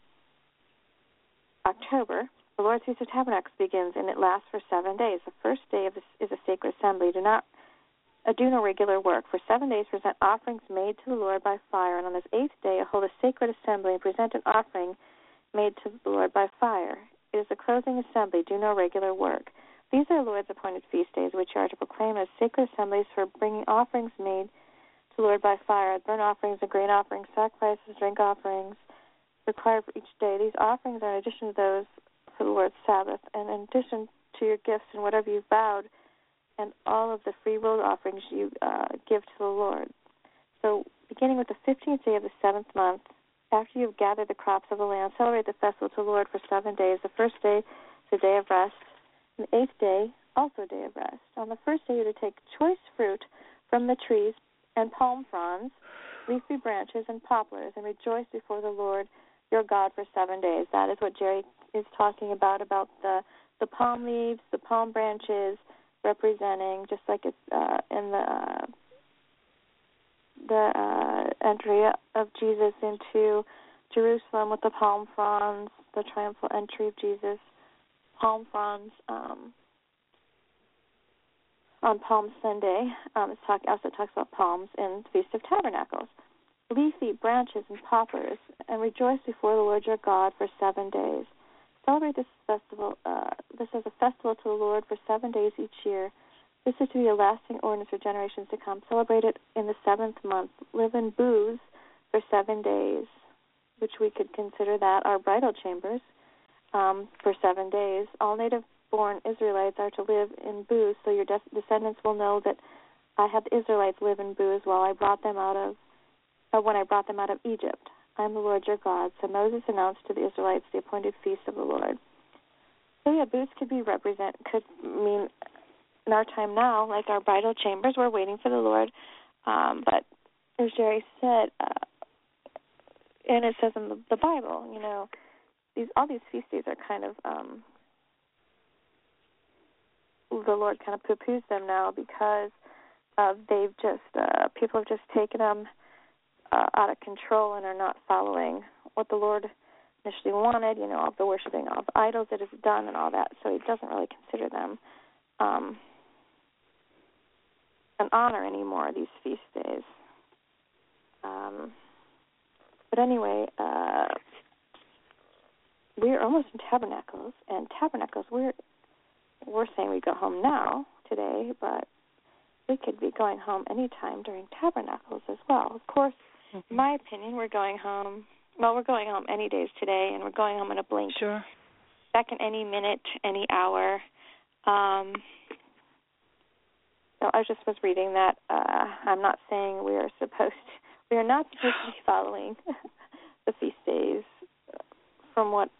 October. The Lord's Feast of Tabernacles begins, and it lasts for 7 days. The first day is a sacred assembly. Do no regular work. For 7 days, present offerings made to the Lord by fire, and on this 8th day, hold a sacred assembly and present an offering made to the Lord by fire. It is a closing assembly. Do no regular work. These are the Lord's appointed feast days, which you are to proclaim as sacred assemblies for bringing offerings made to the Lord by fire, burnt offerings and grain offerings, sacrifices, drink offerings required for each day. These offerings are in addition to those for the Lord's Sabbath, and in addition to your gifts and whatever you've vowed, and all of the free will offerings you give to the Lord. So, beginning with the 15th day of the 7th month, after you have gathered the crops of the land, celebrate the festival to the Lord for 7 days. The first day is a day of rest, and the 8th day, also a day of rest. On the first day, you are to take choice fruit from the trees and palm fronds, leafy branches, and poplars, and rejoice before the Lord your God for 7 days. That is what Jerry is talking about the palm leaves, the palm branches, representing, just like it's in the entry of Jesus into Jerusalem with the palm fronds, the triumphal entry of Jesus, palm fronds on Palm Sunday. It also talks about palms in the Feast of Tabernacles. Leafy branches and poplars, and rejoice before the Lord your God for 7 days. Celebrate this festival. This is a festival to the Lord for 7 days each year. This is to be a lasting ordinance for generations to come. Celebrate it in the 7th month. Live in booths for 7 days, which we could consider that our bridal chambers for 7 days. All native-born Israelites are to live in booths, so your descendants will know that I had the Israelites live in booths when I brought them out of Egypt. I am the Lord your God. So Moses announced to the Israelites the appointed feast of the Lord. So yeah, booths could mean in our time now, like our bridal chambers, we're waiting for the Lord. But as Jerry said, And it says in the Bible, all these feast days are kind of, the Lord kind of poo-poos them now because people have just taken them out of control and are not following what the Lord initially wanted, of the worshiping of idols that is done and all that. So He doesn't really consider them an honor anymore, these feast days. But anyway, we're almost in Tabernacles, and Tabernacles, we're saying we go home now, today, but we could be going home anytime during Tabernacles as well. Of course, in my opinion, we're going home any days today, and we're going home in a blink. Sure. Second, any minute, any hour. So I just was reading that I'm not saying we are not supposed to be following the feast days from what,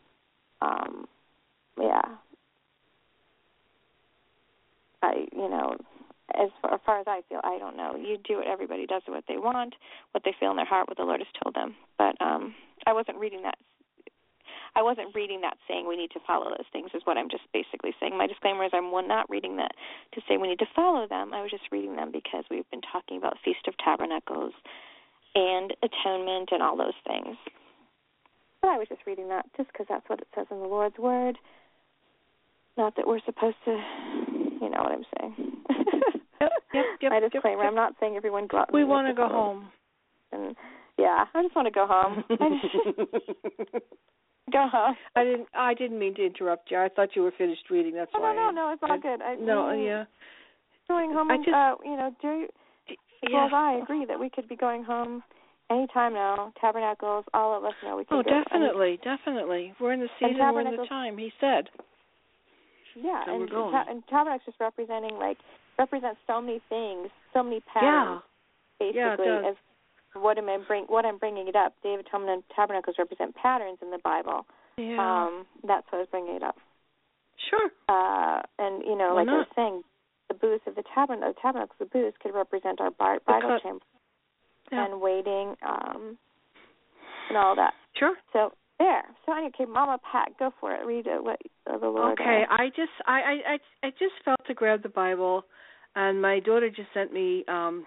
as far as I feel, I don't know. You do it, everybody does what they want, what they feel in their heart, what the Lord has told them. But I wasn't reading that saying we need to follow those things is what I'm just basically saying. My disclaimer is I'm not reading that to say we need to follow them. I was just reading them because we've been talking about Feast of Tabernacles and atonement and all those things. But I was just reading that just because that's what it says in the Lord's Word. Not that we're supposed to, you know what I'm saying. Yep, My disclaimer, I'm not saying everyone go out and we want to go home. And, I just want to go home. Go home. I didn't mean to interrupt you. I thought you were finished reading. That's why. No, it's all good. Going home, I agree that we could be going home anytime now. Tabernacles, all of us know we could go. Definitely. We're in the season, we're in the time, He said. Yeah, so and Tabernacles just represents so many things, so many patterns, basically, as what I'm bringing it up. Day of Atonement and Tabernacles represent patterns in the Bible. Yeah. That's why I was bringing it up. Sure. And, like I was saying, the booths of the Tabernacles, the booths could represent our bridal chamber and waiting and all that. Sure. So, there. So, okay, Mama Pat, go for it. Read what the Lord. Okay, I just felt to grab the Bible, and my daughter just sent me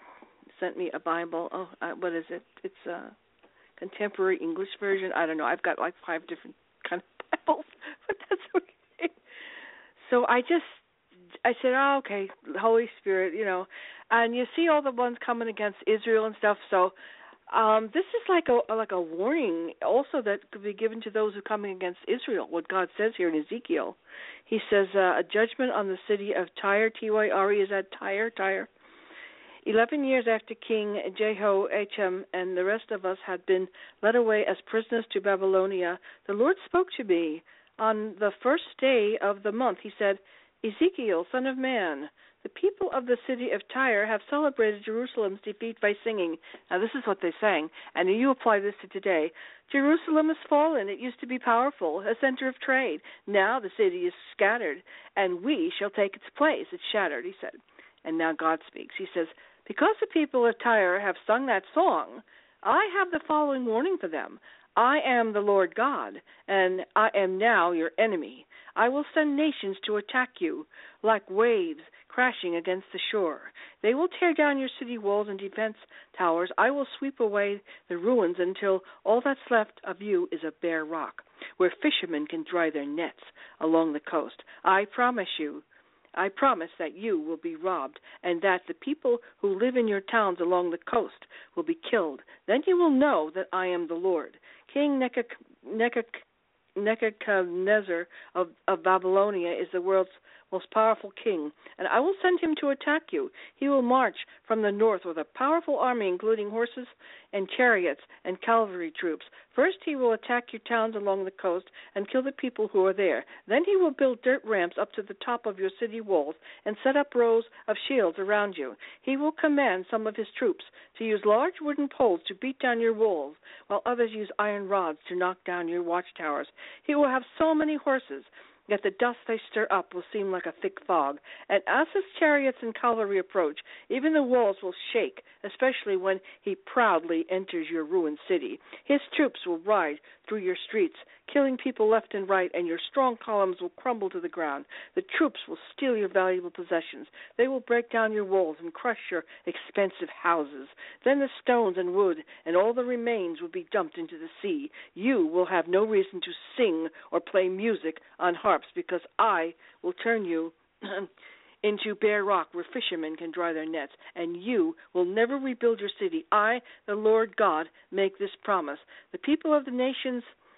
a Bible. Oh, what is it? It's a contemporary English version. I don't know. I've got like 5 different kind of Bibles, but that's okay. So I said, oh, okay, Holy Spirit, and you see all the ones coming against Israel and stuff. So this is like a warning also that could be given to those who are coming against Israel. What God says here in Ezekiel, He says a judgment on the city of Tyre. Tyre, is that Tyre? 11 years after King Jehoiakim and the rest of us had been led away as prisoners to Babylonia, the Lord spoke to me on the first day of the month. He said, Ezekiel, son of man, the people of the city of Tyre have celebrated Jerusalem's defeat by singing. Now, this is what they sang, and you apply this to today. Jerusalem has fallen. It used to be powerful, a center of trade. Now the city is scattered, and we shall take its place. It's shattered, he said. And now God speaks. He says, because the people of Tyre have sung that song, I have the following warning for them. I am the Lord God, and I am now your enemy. I will send nations to attack you like waves crashing against the shore. They will tear down your city walls and defense towers. I will sweep away the ruins until all that's left of you is a bare rock, where fishermen can dry their nets along the coast. I promise that you will be robbed, and that the people who live in your towns along the coast will be killed. Then you will know that I am the Lord. King Nebuchadnezzar of Babylonia is the world's most powerful king, and I will send him to attack you. He will march from the north with a powerful army, including horses and chariots and cavalry troops. First, he will attack your towns along the coast and kill the people who are there. Then he will build dirt ramps up to the top of your city walls and set up rows of shields around you. He will command some of his troops to use large wooden poles to beat down your walls, while others use iron rods to knock down your watchtowers. He will have so many horses Yet the dust they stir up will seem like a thick fog, and as his chariots and cavalry approach, even the walls will shake, especially when he proudly enters your ruined city. His troops will ride through your streets, killing people left and right, and your strong columns will crumble to the ground. The troops will steal your valuable possessions. They will break down your walls and crush your expensive houses. Then the stones and wood and all the remains will be dumped into the sea. You will have no reason to sing or play music on harps, because I will turn you into bare rock where fishermen can dry their nets, and you will never rebuild your city. I, the Lord God, make this promise. The people of the nations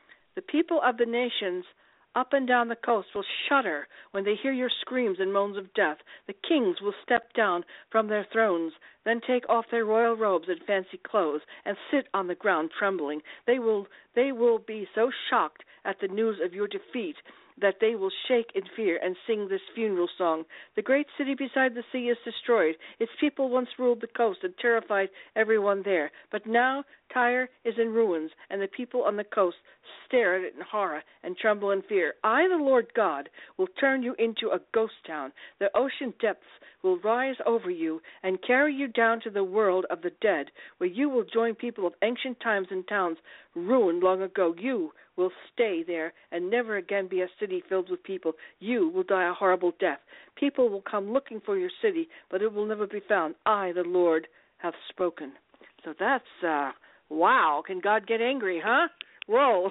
up and down the coast will shudder when they hear your screams and moans of death. The kings will step down from their thrones, then take off their royal robes and fancy clothes, and sit on the ground trembling. They will be so shocked at the news of your defeat that they will shake in fear and sing this funeral song. The great city beside the sea is destroyed. Its people once ruled the coast and terrified everyone there. But now Tyre is in ruins, and the people on the coast stare at it in horror and tremble in fear. I, the Lord God, will turn you into a ghost town. The ocean depths will rise over you and carry you down to the world of the dead, where you will join people of ancient times and towns ruined long ago. You will stay there and never again be a city filled with people. You will die a horrible death. People will come looking for your city, but it will never be found. I, the Lord, have spoken. So that's, wow. Can God get angry, huh? Whoa.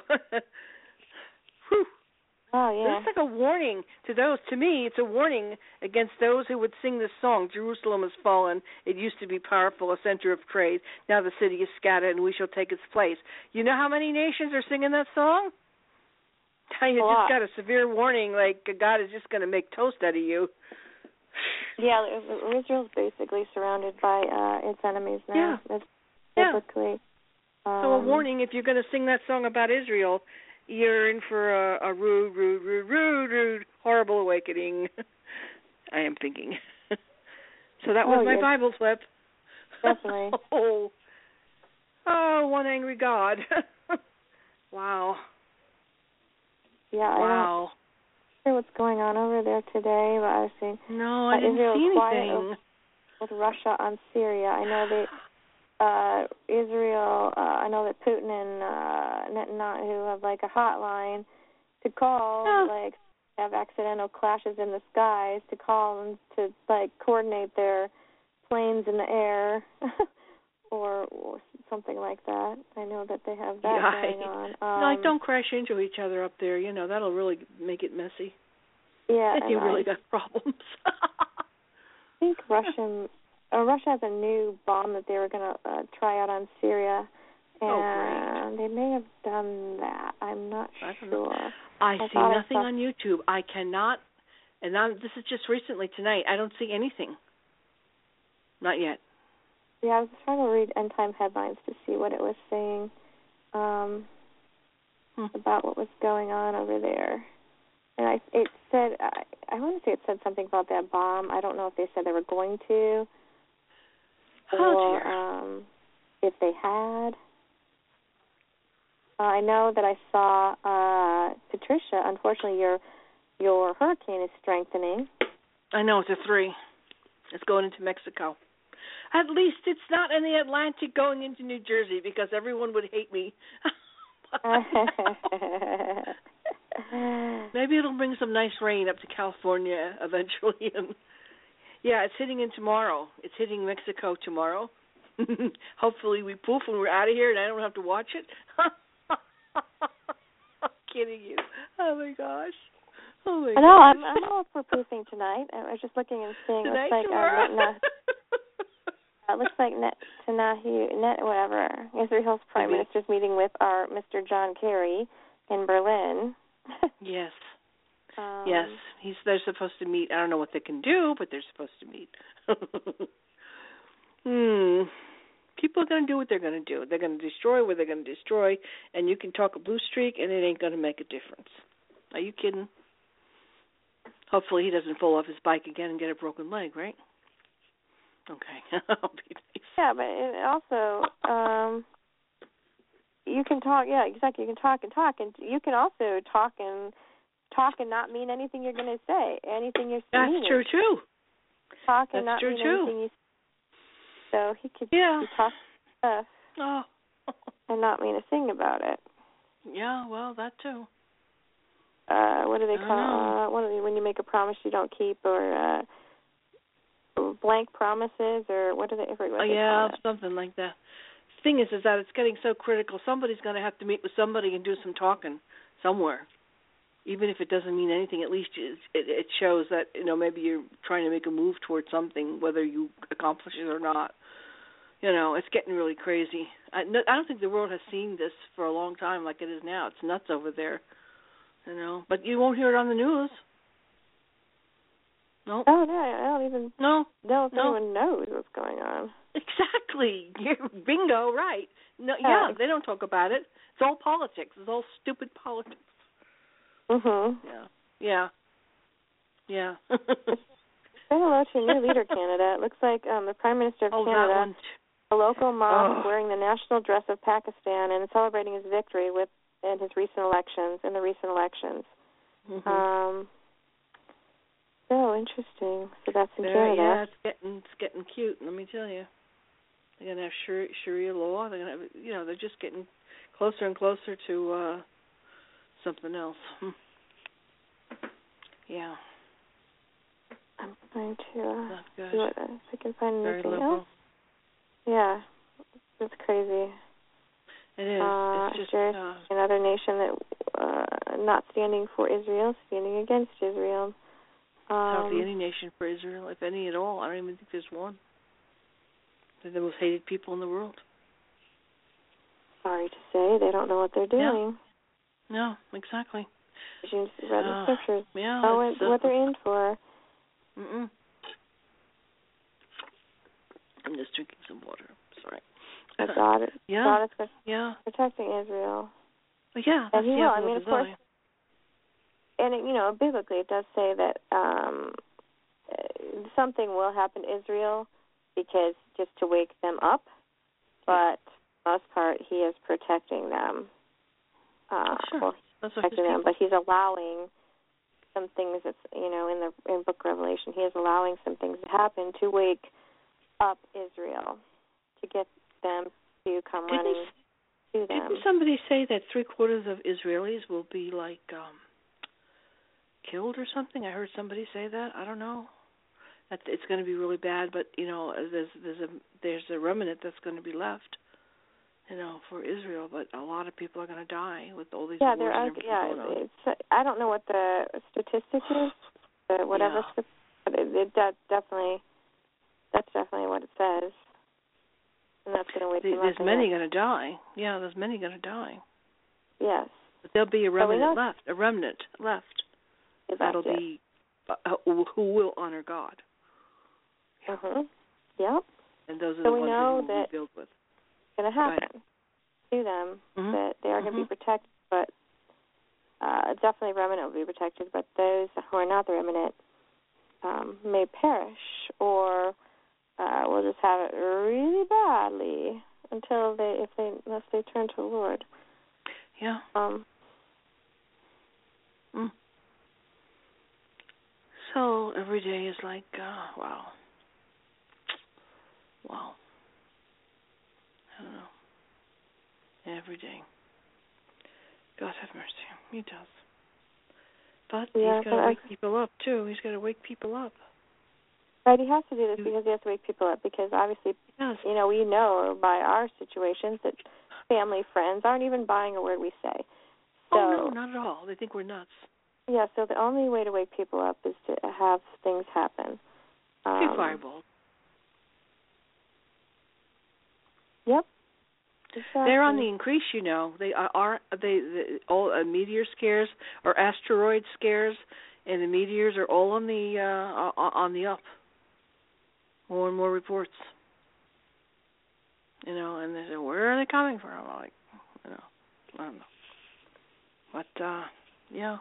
Whew. Oh, yeah. It's like a warning to those. To me, it's a warning against those who would sing this song. Jerusalem has fallen. It used to be powerful, a center of trade. Now the city is scattered, and we shall take its place. You know how many nations are singing that song? You just got a severe warning, like God is just going to make toast out of you. Yeah, Israel's basically surrounded by its enemies now. Yeah. Biblically. So a warning, if you're going to sing that song about Israel, you're in for a rude, horrible awakening. I am thinking. So that was my Bible flip. Definitely. Oh, one angry God. Wow. Yeah, wow. I don't know what's going on over there today, but I was seeing I didn't see anything. With Russia on Syria. I know that Israel, I know that Putin and Netanyahu have like a hotline to call, like have accidental clashes in the skies to call and to like coordinate their planes in the air or something like that. I know that they have that going on. Like don't crash into each other up there. You know, that'll really make it messy. Yeah. You really got problems. I think Russia has a new bomb that they were going to try out on Syria, and they may have done that. I'm not sure. I see nothing on YouTube. I cannot, and this is just recently tonight. I don't see anything. Not yet. Yeah, I was trying to read End Time headlines to see what it was saying about what was going on over there. And it said, I want to say it said something about that bomb. I don't know if they said they were going to. Or if they had. I know that I saw Patricia. Unfortunately, your hurricane is strengthening. I know, it's a 3. It's going into Mexico. At least it's not in the Atlantic going into New Jersey, because everyone would hate me. Maybe it'll bring some nice rain up to California eventually. Yeah, it's hitting in tomorrow. It's hitting Mexico tomorrow. Hopefully we poof when we're out of here and I don't have to watch it. I'm kidding you. Oh, my gosh. Oh, my gosh. No, I'm all up for poofing tonight. I was just looking and seeing. Tonight, it looks like whatever. Israel's Prime Minister's meeting with our Mr. John Kerry in Berlin. Yes. Yes, they're supposed to meet. I don't know what they can do, but they're supposed to meet. People are going to do what they're going to do. They're going to destroy what they're going to destroy, and you can talk a blue streak, and it ain't going to make a difference. Are you kidding? Hopefully he doesn't fall off his bike again and get a broken leg, right? Okay. That'll be nice. Yeah, but it also, you can talk, yeah, exactly. You can talk and talk, and you can also talk talk and not mean anything you're going to say, anything you're saying. That's true too. Talk and That's not true mean too. anything you say. So he could Yeah. be talking stuff Oh. and not mean a thing about it. Yeah, well, that too. What do they call when you make a promise you don't keep, or blank promises, or what do they ever? Yeah, something like that. The thing is that it's getting so critical. Somebody's going to have to meet with somebody and do some talking somewhere, even if it doesn't mean anything. At least it shows that maybe you're trying to make a move towards something, whether you accomplish it or not. It's getting really crazy. I don't think the world has seen this for a long time like it is now. It's nuts over there. But you won't hear it on the news. No. Oh, no, I don't even know if anyone knows what's going on. Exactly. You're bingo, right. No, yeah, they don't talk about it. It's all politics. It's all stupid politics. Mhm. Yeah. Say hello to a new leader candidate. It looks like the Prime Minister of Canada, a local mob wearing the national dress of Pakistan and celebrating his victory in the recent elections. Mm-hmm. So interesting. So that's in Canada. Yeah, it's getting cute. Let me tell you, they're gonna have Sharia law. They're gonna have, they're just getting closer and closer to something else. Yeah. I'm trying to Not good. see if I can find Very anything liberal. else. Yeah, it's crazy. It is. It's just another nation that not standing for Israel, standing against Israel. Hardly any nation for Israel, if any at all. I don't even think there's one. They're the most hated people in the world. Sorry to say, they don't know what they're doing. No, exactly. You read the scriptures. Yeah, know what they're in for. Mm-mm. I'm just drinking some water. Sorry. God is protecting Israel. Yeah, and he will. I mean, of course. And biblically, it does say that something will happen to Israel, because just to wake them up. But for the most part, he is protecting them. Sure. Well, he's protecting them, but he's allowing some things that's in Book of Revelation. He is allowing some things to happen to wake up Israel, to get them to come running to them. Didn't somebody say that 3/4 of Israelis will be killed or something? I heard somebody say that. I don't know. That it's going to be really bad, but there's a remnant that's going to be left, for Israel. But a lot of people are going to die with all these wars and everything going on. I don't know what the statistic is, but whatever. Yeah. But that's definitely what it says, and that's going to wake them up. There's many going to die. Yeah, there's many going to die. Yes. But there'll be a remnant left. A remnant left. That'll be who will honor God. Yeah. Mhm. Yep. And those are the ones that we'll rebuild with. It's going to happen to them, that they are going to be protected, but definitely remnant will be protected. But those who are not the remnant may perish, or will just have it really badly unless they turn to the Lord. Yeah. So every day is like, wow. I don't know. Every day. God have mercy. He does. But he's got to wake people up, too. He's got to wake people up. Right, he has to do this because he has to wake people up, because obviously, we know by our situations that family, friends aren't even buying a word we say. So, no, not at all. They think we're nuts. Yeah, so the only way to wake people up is to have things happen. Fireball. Yep. Exactly. They're on the increase, They are all meteor scares or asteroid scares, and the meteors are all on the up. More and more reports. And they say, where are they coming from? I'm like, I don't know. But yeah.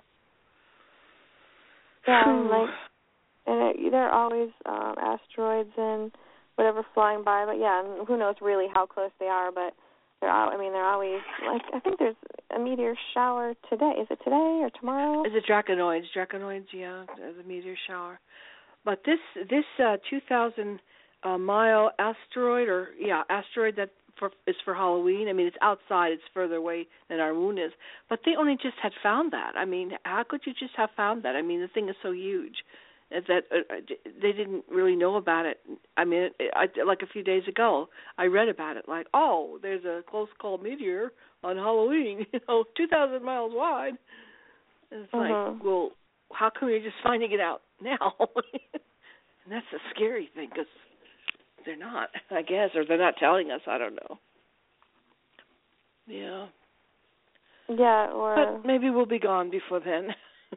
Yeah, and they're always asteroids and whatever flying by, but and who knows really how close they are, but they're always like, I think there's a meteor shower today. Is it today or tomorrow? Is it Draconoids? Draconoids, yeah, the meteor shower. But this 2,000 mile asteroid, asteroid that is for Halloween. I mean, it's outside; it's further away than our moon is. But they only just had found that. I mean, how could you just have found that? I mean, the thing is so huge that they didn't really know about it. I mean, like a few days ago, I read about it. Like, oh, there's a close call meteor on Halloween. 2,000 miles wide. And it's like, well, how come you're just finding it out now? And that's a scary thing because they're not, I guess, or they're not telling us. I don't know. Yeah. Yeah, but maybe we'll be gone before then.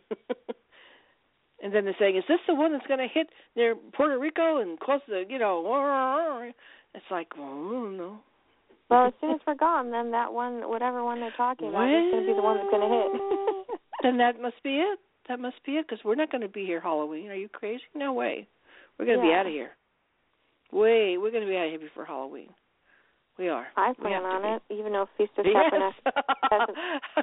And then they're saying, is this the one that's going to hit near Puerto Rico and cause the, it's like, oh, no. Well, as soon as we're gone, then that one, whatever one they're talking about, is going to be the one that's going to hit. Then that must be it. That must be it, because we're not going to be here Halloween. Are you crazy? No way. We're going to be out of here. We're going to be out of here before Halloween. We are. I plan on it, even though Feast of Tabernacles hasn't.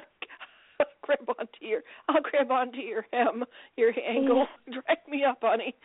I'll grab onto your hem, your ankle, drag me up, honey.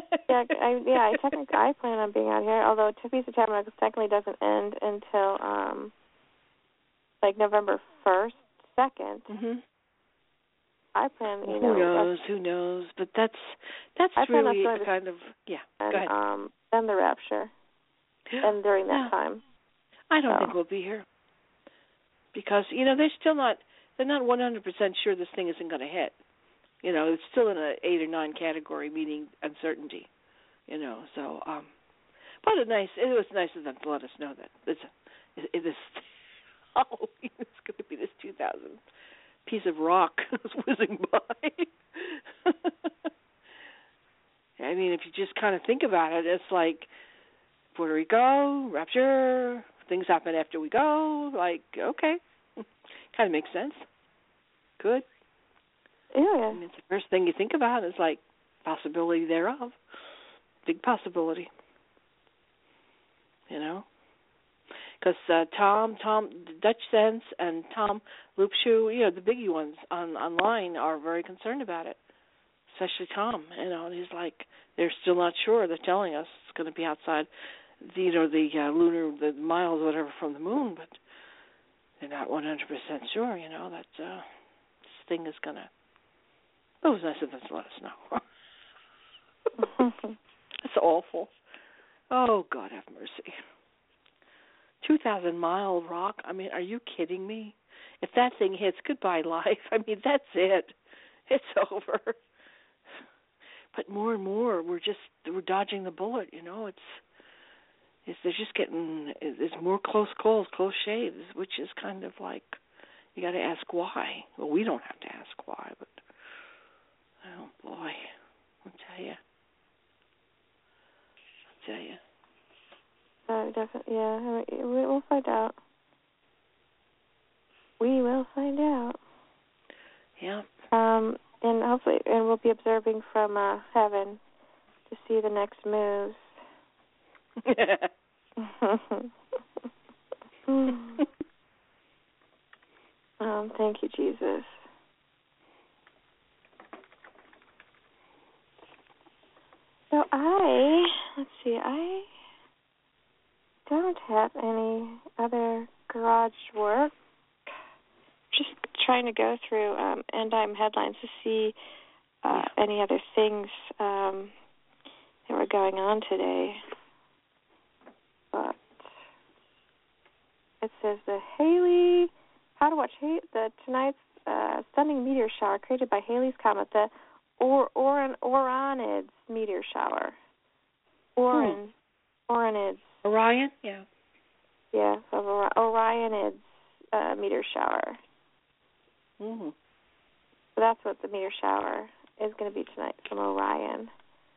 I plan on being out here. Although Feast of Tabernacles technically doesn't end until November 1st, 2nd. Mm-hmm. I plan, Who knows? But that's really a kind of go ahead. Then the rapture, and during that time. I don't think we'll be here because they're not 100% sure this thing isn't going to hit. It's still in an 8 or 9 category, meaning uncertainty. So but it was nice of them to let us know that this Halloween is going to be this 2,000 piece of rock whizzing by. I mean, if you just kind of think about it, it's like Puerto Rico, rapture, things happen after we go. Like, okay, kind of makes sense. Good. Yeah. I mean, it's the first thing you think about is like possibility thereof. Big possibility. Because Tom, Dutch Sense, and Tom Loopshoe, the biggie ones online are very concerned about it. Especially Tom, and he's like, they're still not sure. They're telling us it's going to be outside, the lunar, the miles, whatever, from the moon, but they're not 100% sure. That this thing is going to. It was nice of them to let us know. That's awful. Oh, God have mercy. 2,000-mile rock. I mean, are you kidding me? If that thing hits, goodbye life. I mean, that's it. It's over. But more and more, we're dodging the bullet. They're just getting. There's more close calls, close shaves, which is kind of like you got to ask why. Well, we don't have to ask why, but oh boy, I'll tell you. Definitely, yeah. We'll find out. We will find out. Yeah. And hopefully, we'll be observing from heaven to see the next moves. Thank you, Jesus. So I don't have any other garage work. Just trying to go through End-Time headlines to see any other things that were going on today. But it says how to watch tonight's stunning meteor shower created by Halley's Comet, the Oranids meteor shower. Oranids. Orion? Yeah. Yeah, so Orionids meteor shower. Mm-hmm. So that's what the meteor shower is going to be tonight from Orion.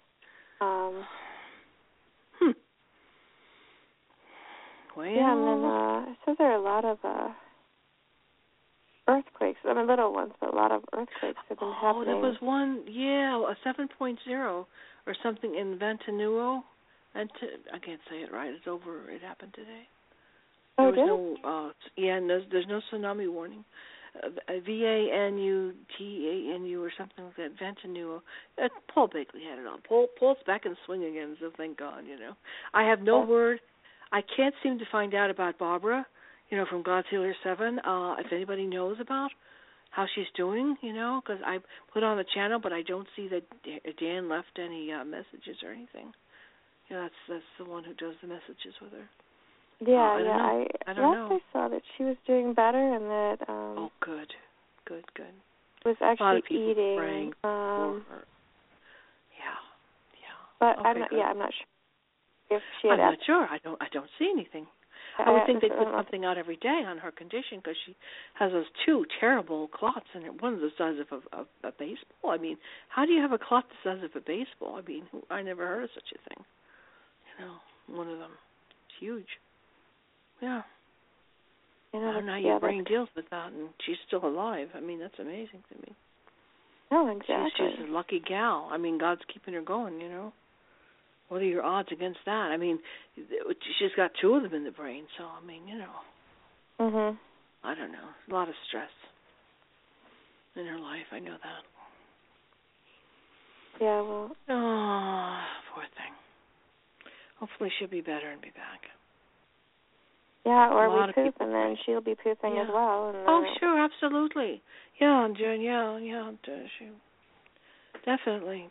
Well, yeah, and then it says there are a lot of earthquakes. I mean, little ones, but a lot of earthquakes have been happening. Oh, there was one, a 7.0 or something in Vantanuo. I can't say it right. It happened today. There Oh, was no, and there's no tsunami warning. VANUTANU or something like that. Ventanuo. Paul Bakley had it on. Paul's back in swing again, so thank God. I have no word. I can't seem to find out about Barbara. From God's Healer 7. If anybody knows about how she's doing, because I put on the channel, but I don't see that Dan left any messages or anything. That's the one who does the messages with her. Yeah, I don't know. I saw that she was doing better and that oh, good. was actually a lot of people eating. Praying for her. Yeah. But okay, I'm not sure if she had. I'm not sure. I don't see anything. I would think they'd put something out every day on her condition because she has those 2 terrible clots, and one of the size of a baseball. I mean, how do you have a clot the size of a baseball? I mean, I never heard of such a thing. One of them. It's huge. Yeah. I don't know how your brain deals with that, and she's still alive. I mean, that's amazing to me. No, exactly. She's a lucky gal. I mean, God's keeping her going, What are your odds against that? I mean, she's got 2 of them in the brain, so, I mean, Mhm. I don't know. A lot of stress in her life. I know that. Yeah, well. Oh, poor thing. Hopefully she'll be better and be back. Yeah, or we poop, and then she'll be pooping as well. And oh, sure, absolutely. Yeah, she definitely.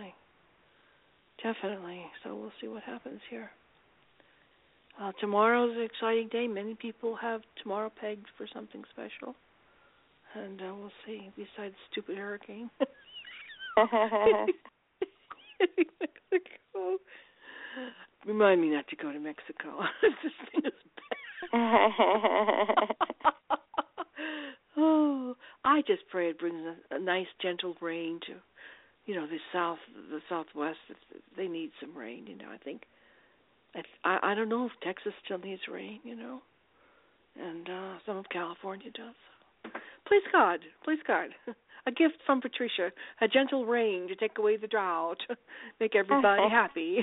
So we'll see what happens here. Tomorrow's an exciting day. Many people have tomorrow pegged for something special. And we'll see, besides stupid hurricane. Mexico. Remind me not to go to Mexico. This thing is bad. Oh, I just pray it brings a nice, gentle rain to, the Southwest. They need some rain, I think. I don't know if Texas still needs rain, and some of California does. Please God, a gift from Patricia, a gentle rain to take away the drought, make everybody happy.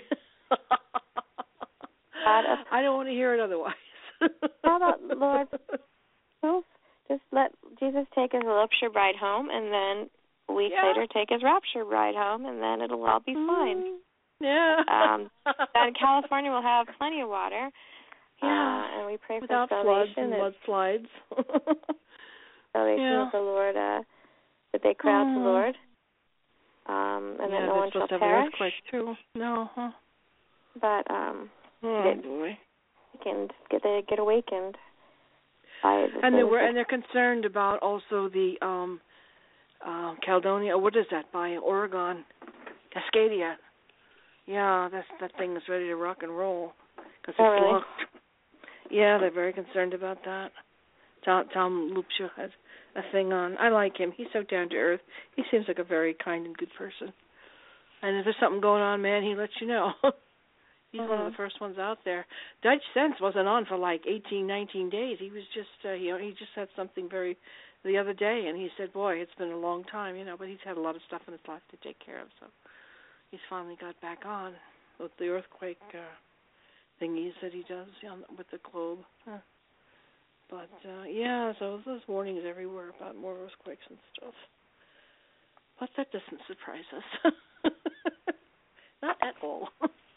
I don't want to hear it otherwise. How about, Lord, just let Jesus take his rapture bride home, and then a week later take his rapture bride home, and then it'll all be fine. Yeah. And California will have plenty of water. Yeah. And we pray without for floods salvation. And mudslides. Salvation of the Lord, that they cry out to the Lord. And that no one shall perish. Earthquake too. No, huh? But boy. They get awakened. And they're concerned about also the Caledonia. What is that by Oregon? Cascadia. Yeah, that thing is ready to rock and roll because it's locked. Yeah, they're very concerned about that. Tom Lupshaw has a thing on. I like him. He's so down to earth. He seems like a very kind and good person. And if there's something going on, man, he lets you know. He's one of the first ones out there. Dutch Sense wasn't on for like 18, 19 days. He was just, he just had something the other day, and he said, boy, it's been a long time, but he's had a lot of stuff in his life to take care of, so he's finally got back on with the earthquake thingies that he does with the globe. Huh. But, so there's warnings everywhere about more earthquakes and stuff. But that doesn't surprise us. Not at all.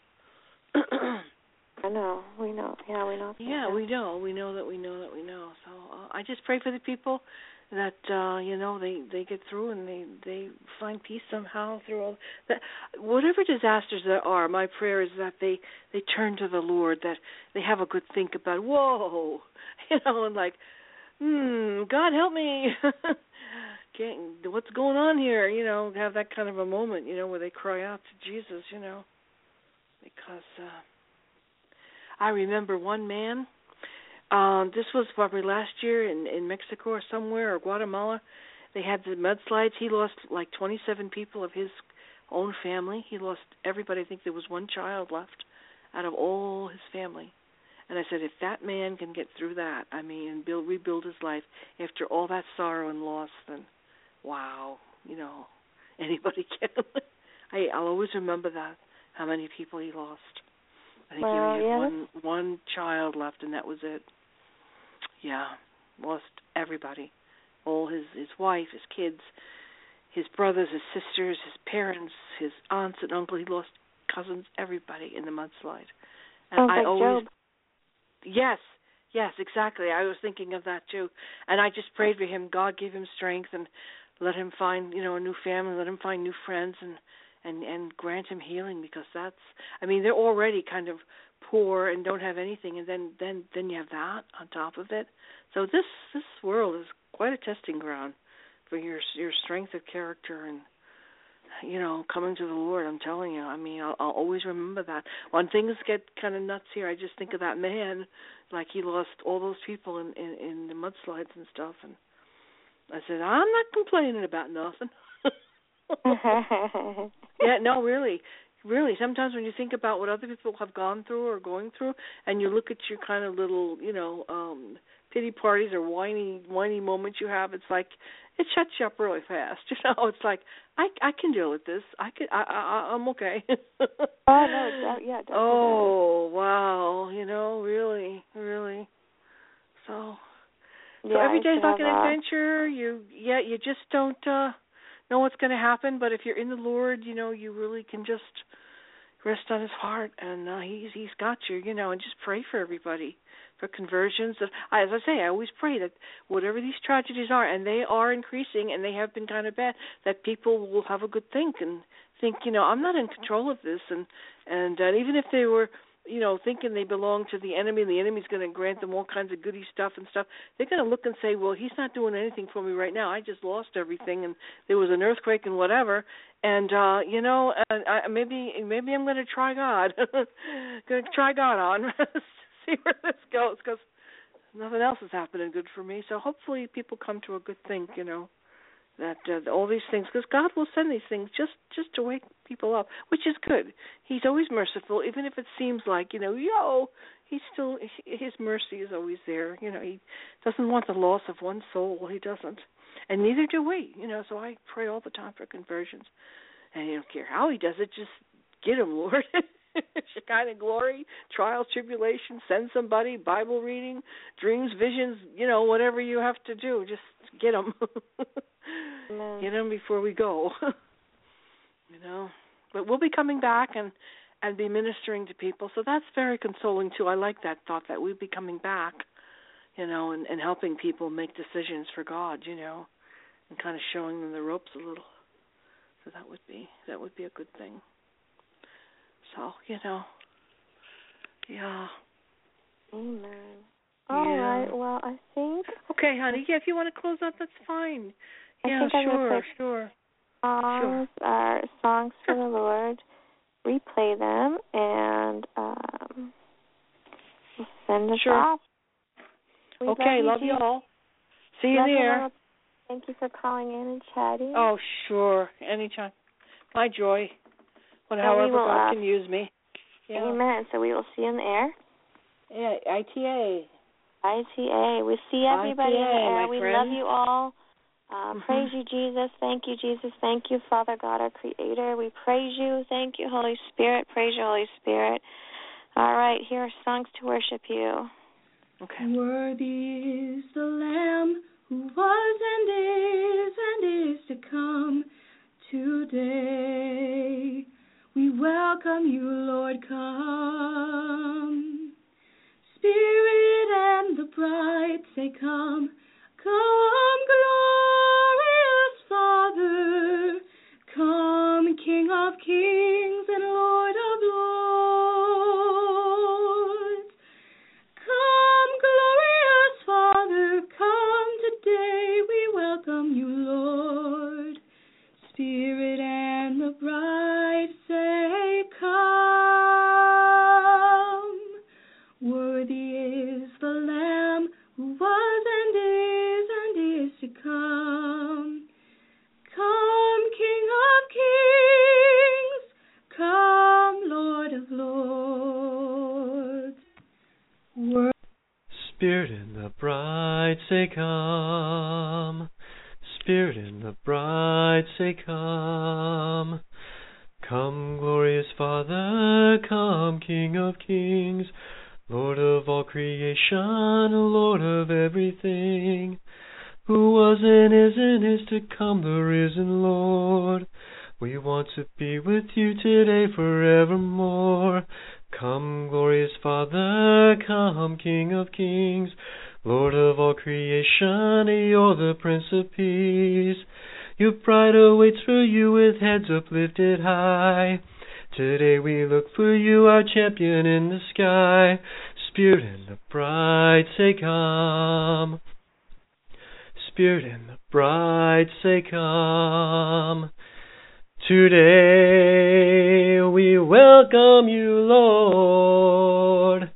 I know. We know. Yeah, we know. Yeah, we know. We know that we know that we know. So I just pray for the people that, they get through and they find peace somehow through all that. Whatever disasters there are, my prayer is that they turn to the Lord, that they have a good think about, whoa, and like, God help me. What's going on here? Have that kind of a moment, where they cry out to Jesus, because I remember one man, this was probably last year in Mexico or somewhere, or Guatemala. They had the mudslides. He lost like 27 people of his own family. He lost everybody. I think there was one child left out of all his family. And I said, if that man can get through that, and rebuild his life after all that sorrow and loss, then wow, anybody can. I'll always remember that, how many people he lost. I think he had one child left, and that was it. lost everybody. All his wife, his kids, his brothers, his sisters, his parents, his aunts and uncle. He lost cousins, everybody in the mudslide. And Sounds I like always, Job. Yes, exactly. I was thinking of that too. And I just prayed for him. God give him strength and let him find, a new family, let him find new friends and grant him healing, because they're already kind of poor and don't have anything, and then you have that on top of it. So this world is quite a testing ground for your strength of character and coming to the Lord. I'm telling you. I'll always remember that. When things get kind of nuts here, I just think of that man, like he lost all those people in the mudslides and stuff, and I said, I'm not complaining about nothing. Yeah, no, really. Sometimes when you think about what other people have gone through or going through, and you look at your kind of little, pity parties or whiny moments you have, it's like it shuts you up really fast. It's like I can deal with this. I'm okay. Oh no, yeah. Oh wow, really. So every day's like an adventure. You just don't know what's going to happen, but if you're in the Lord, you really can just rest on His heart, and He's got you, and just pray for everybody, for conversions. As I say, I always pray that whatever these tragedies are, and they are increasing, and they have been kind of bad, that people will have a good think, I'm not in control of this, and even if they were, thinking they belong to the enemy, and the enemy's going to grant them all kinds of goody stuff and stuff, they're going to look and say, well, he's not doing anything for me right now. I just lost everything, and there was an earthquake and whatever, and maybe I'm going to try God. Going to try God on, see where this goes, because nothing else is happening good for me. So hopefully people come to a good think, that all these things, because God will send these things just to wake people up, which is good. He's always merciful, even if it seems like, He's still, His mercy is always there. He doesn't want the loss of one soul. He doesn't. And neither do we, so I pray all the time for conversions. And I don't care how He does it, just get them, Lord. Shekinah glory, trials, tribulation, send somebody, Bible reading, dreams, visions, whatever you have to do, just get them. Get them before we go. But we'll be coming back and be ministering to people, so that's very consoling too. I like that thought that we'll be coming back, and helping people make decisions for God, and kind of showing them the ropes a little. So that would be a good thing. So, yeah. Amen. All right, well, I think... Okay, honey, if you want to close out, that's fine. I think sure. Songs are songs for the Lord. Replay them, and we'll send us off. Okay, love you all. See you there. Thank you for calling in and chatting. Oh, sure. Anytime. My joy. However God can use me. Yeah. Amen. So we will see you in the air. Yeah, ITA. We see everybody in the air. We love you all. Praise you, Jesus. Thank you, Jesus. Thank you, Father God, our Creator. We praise you. Thank you, Holy Spirit. Praise you, Holy Spirit. All right, here are songs to worship you. Okay. Worthy is the Lamb who was and is to come today. We welcome you, Lord, come. Spirit and the bride say, come. Come, glorious Father. Come, King of kings and Lord of lords. Come, glorious Father. Come today. We welcome you, Lord. Spirit and the bride say, come. Worthy is the Lamb who was and is to come. Come, King of kings. Come, Lord of lords. Spirit and the bride say, come. Spirit and the bride say, come. Come, glorious Father, come, King of kings. Lord of all creation, Lord of everything, who was and is to come, the risen Lord. We want to be with you today forevermore. Come, glorious Father, come, King of kings, Lord of all creation, you're the Prince of Peace. Your bride awaits for you with heads uplifted high. Today we look for you, our champion in the sky. Spirit and the bride say come. Spirit and the bride say come. Today we welcome you, Lord.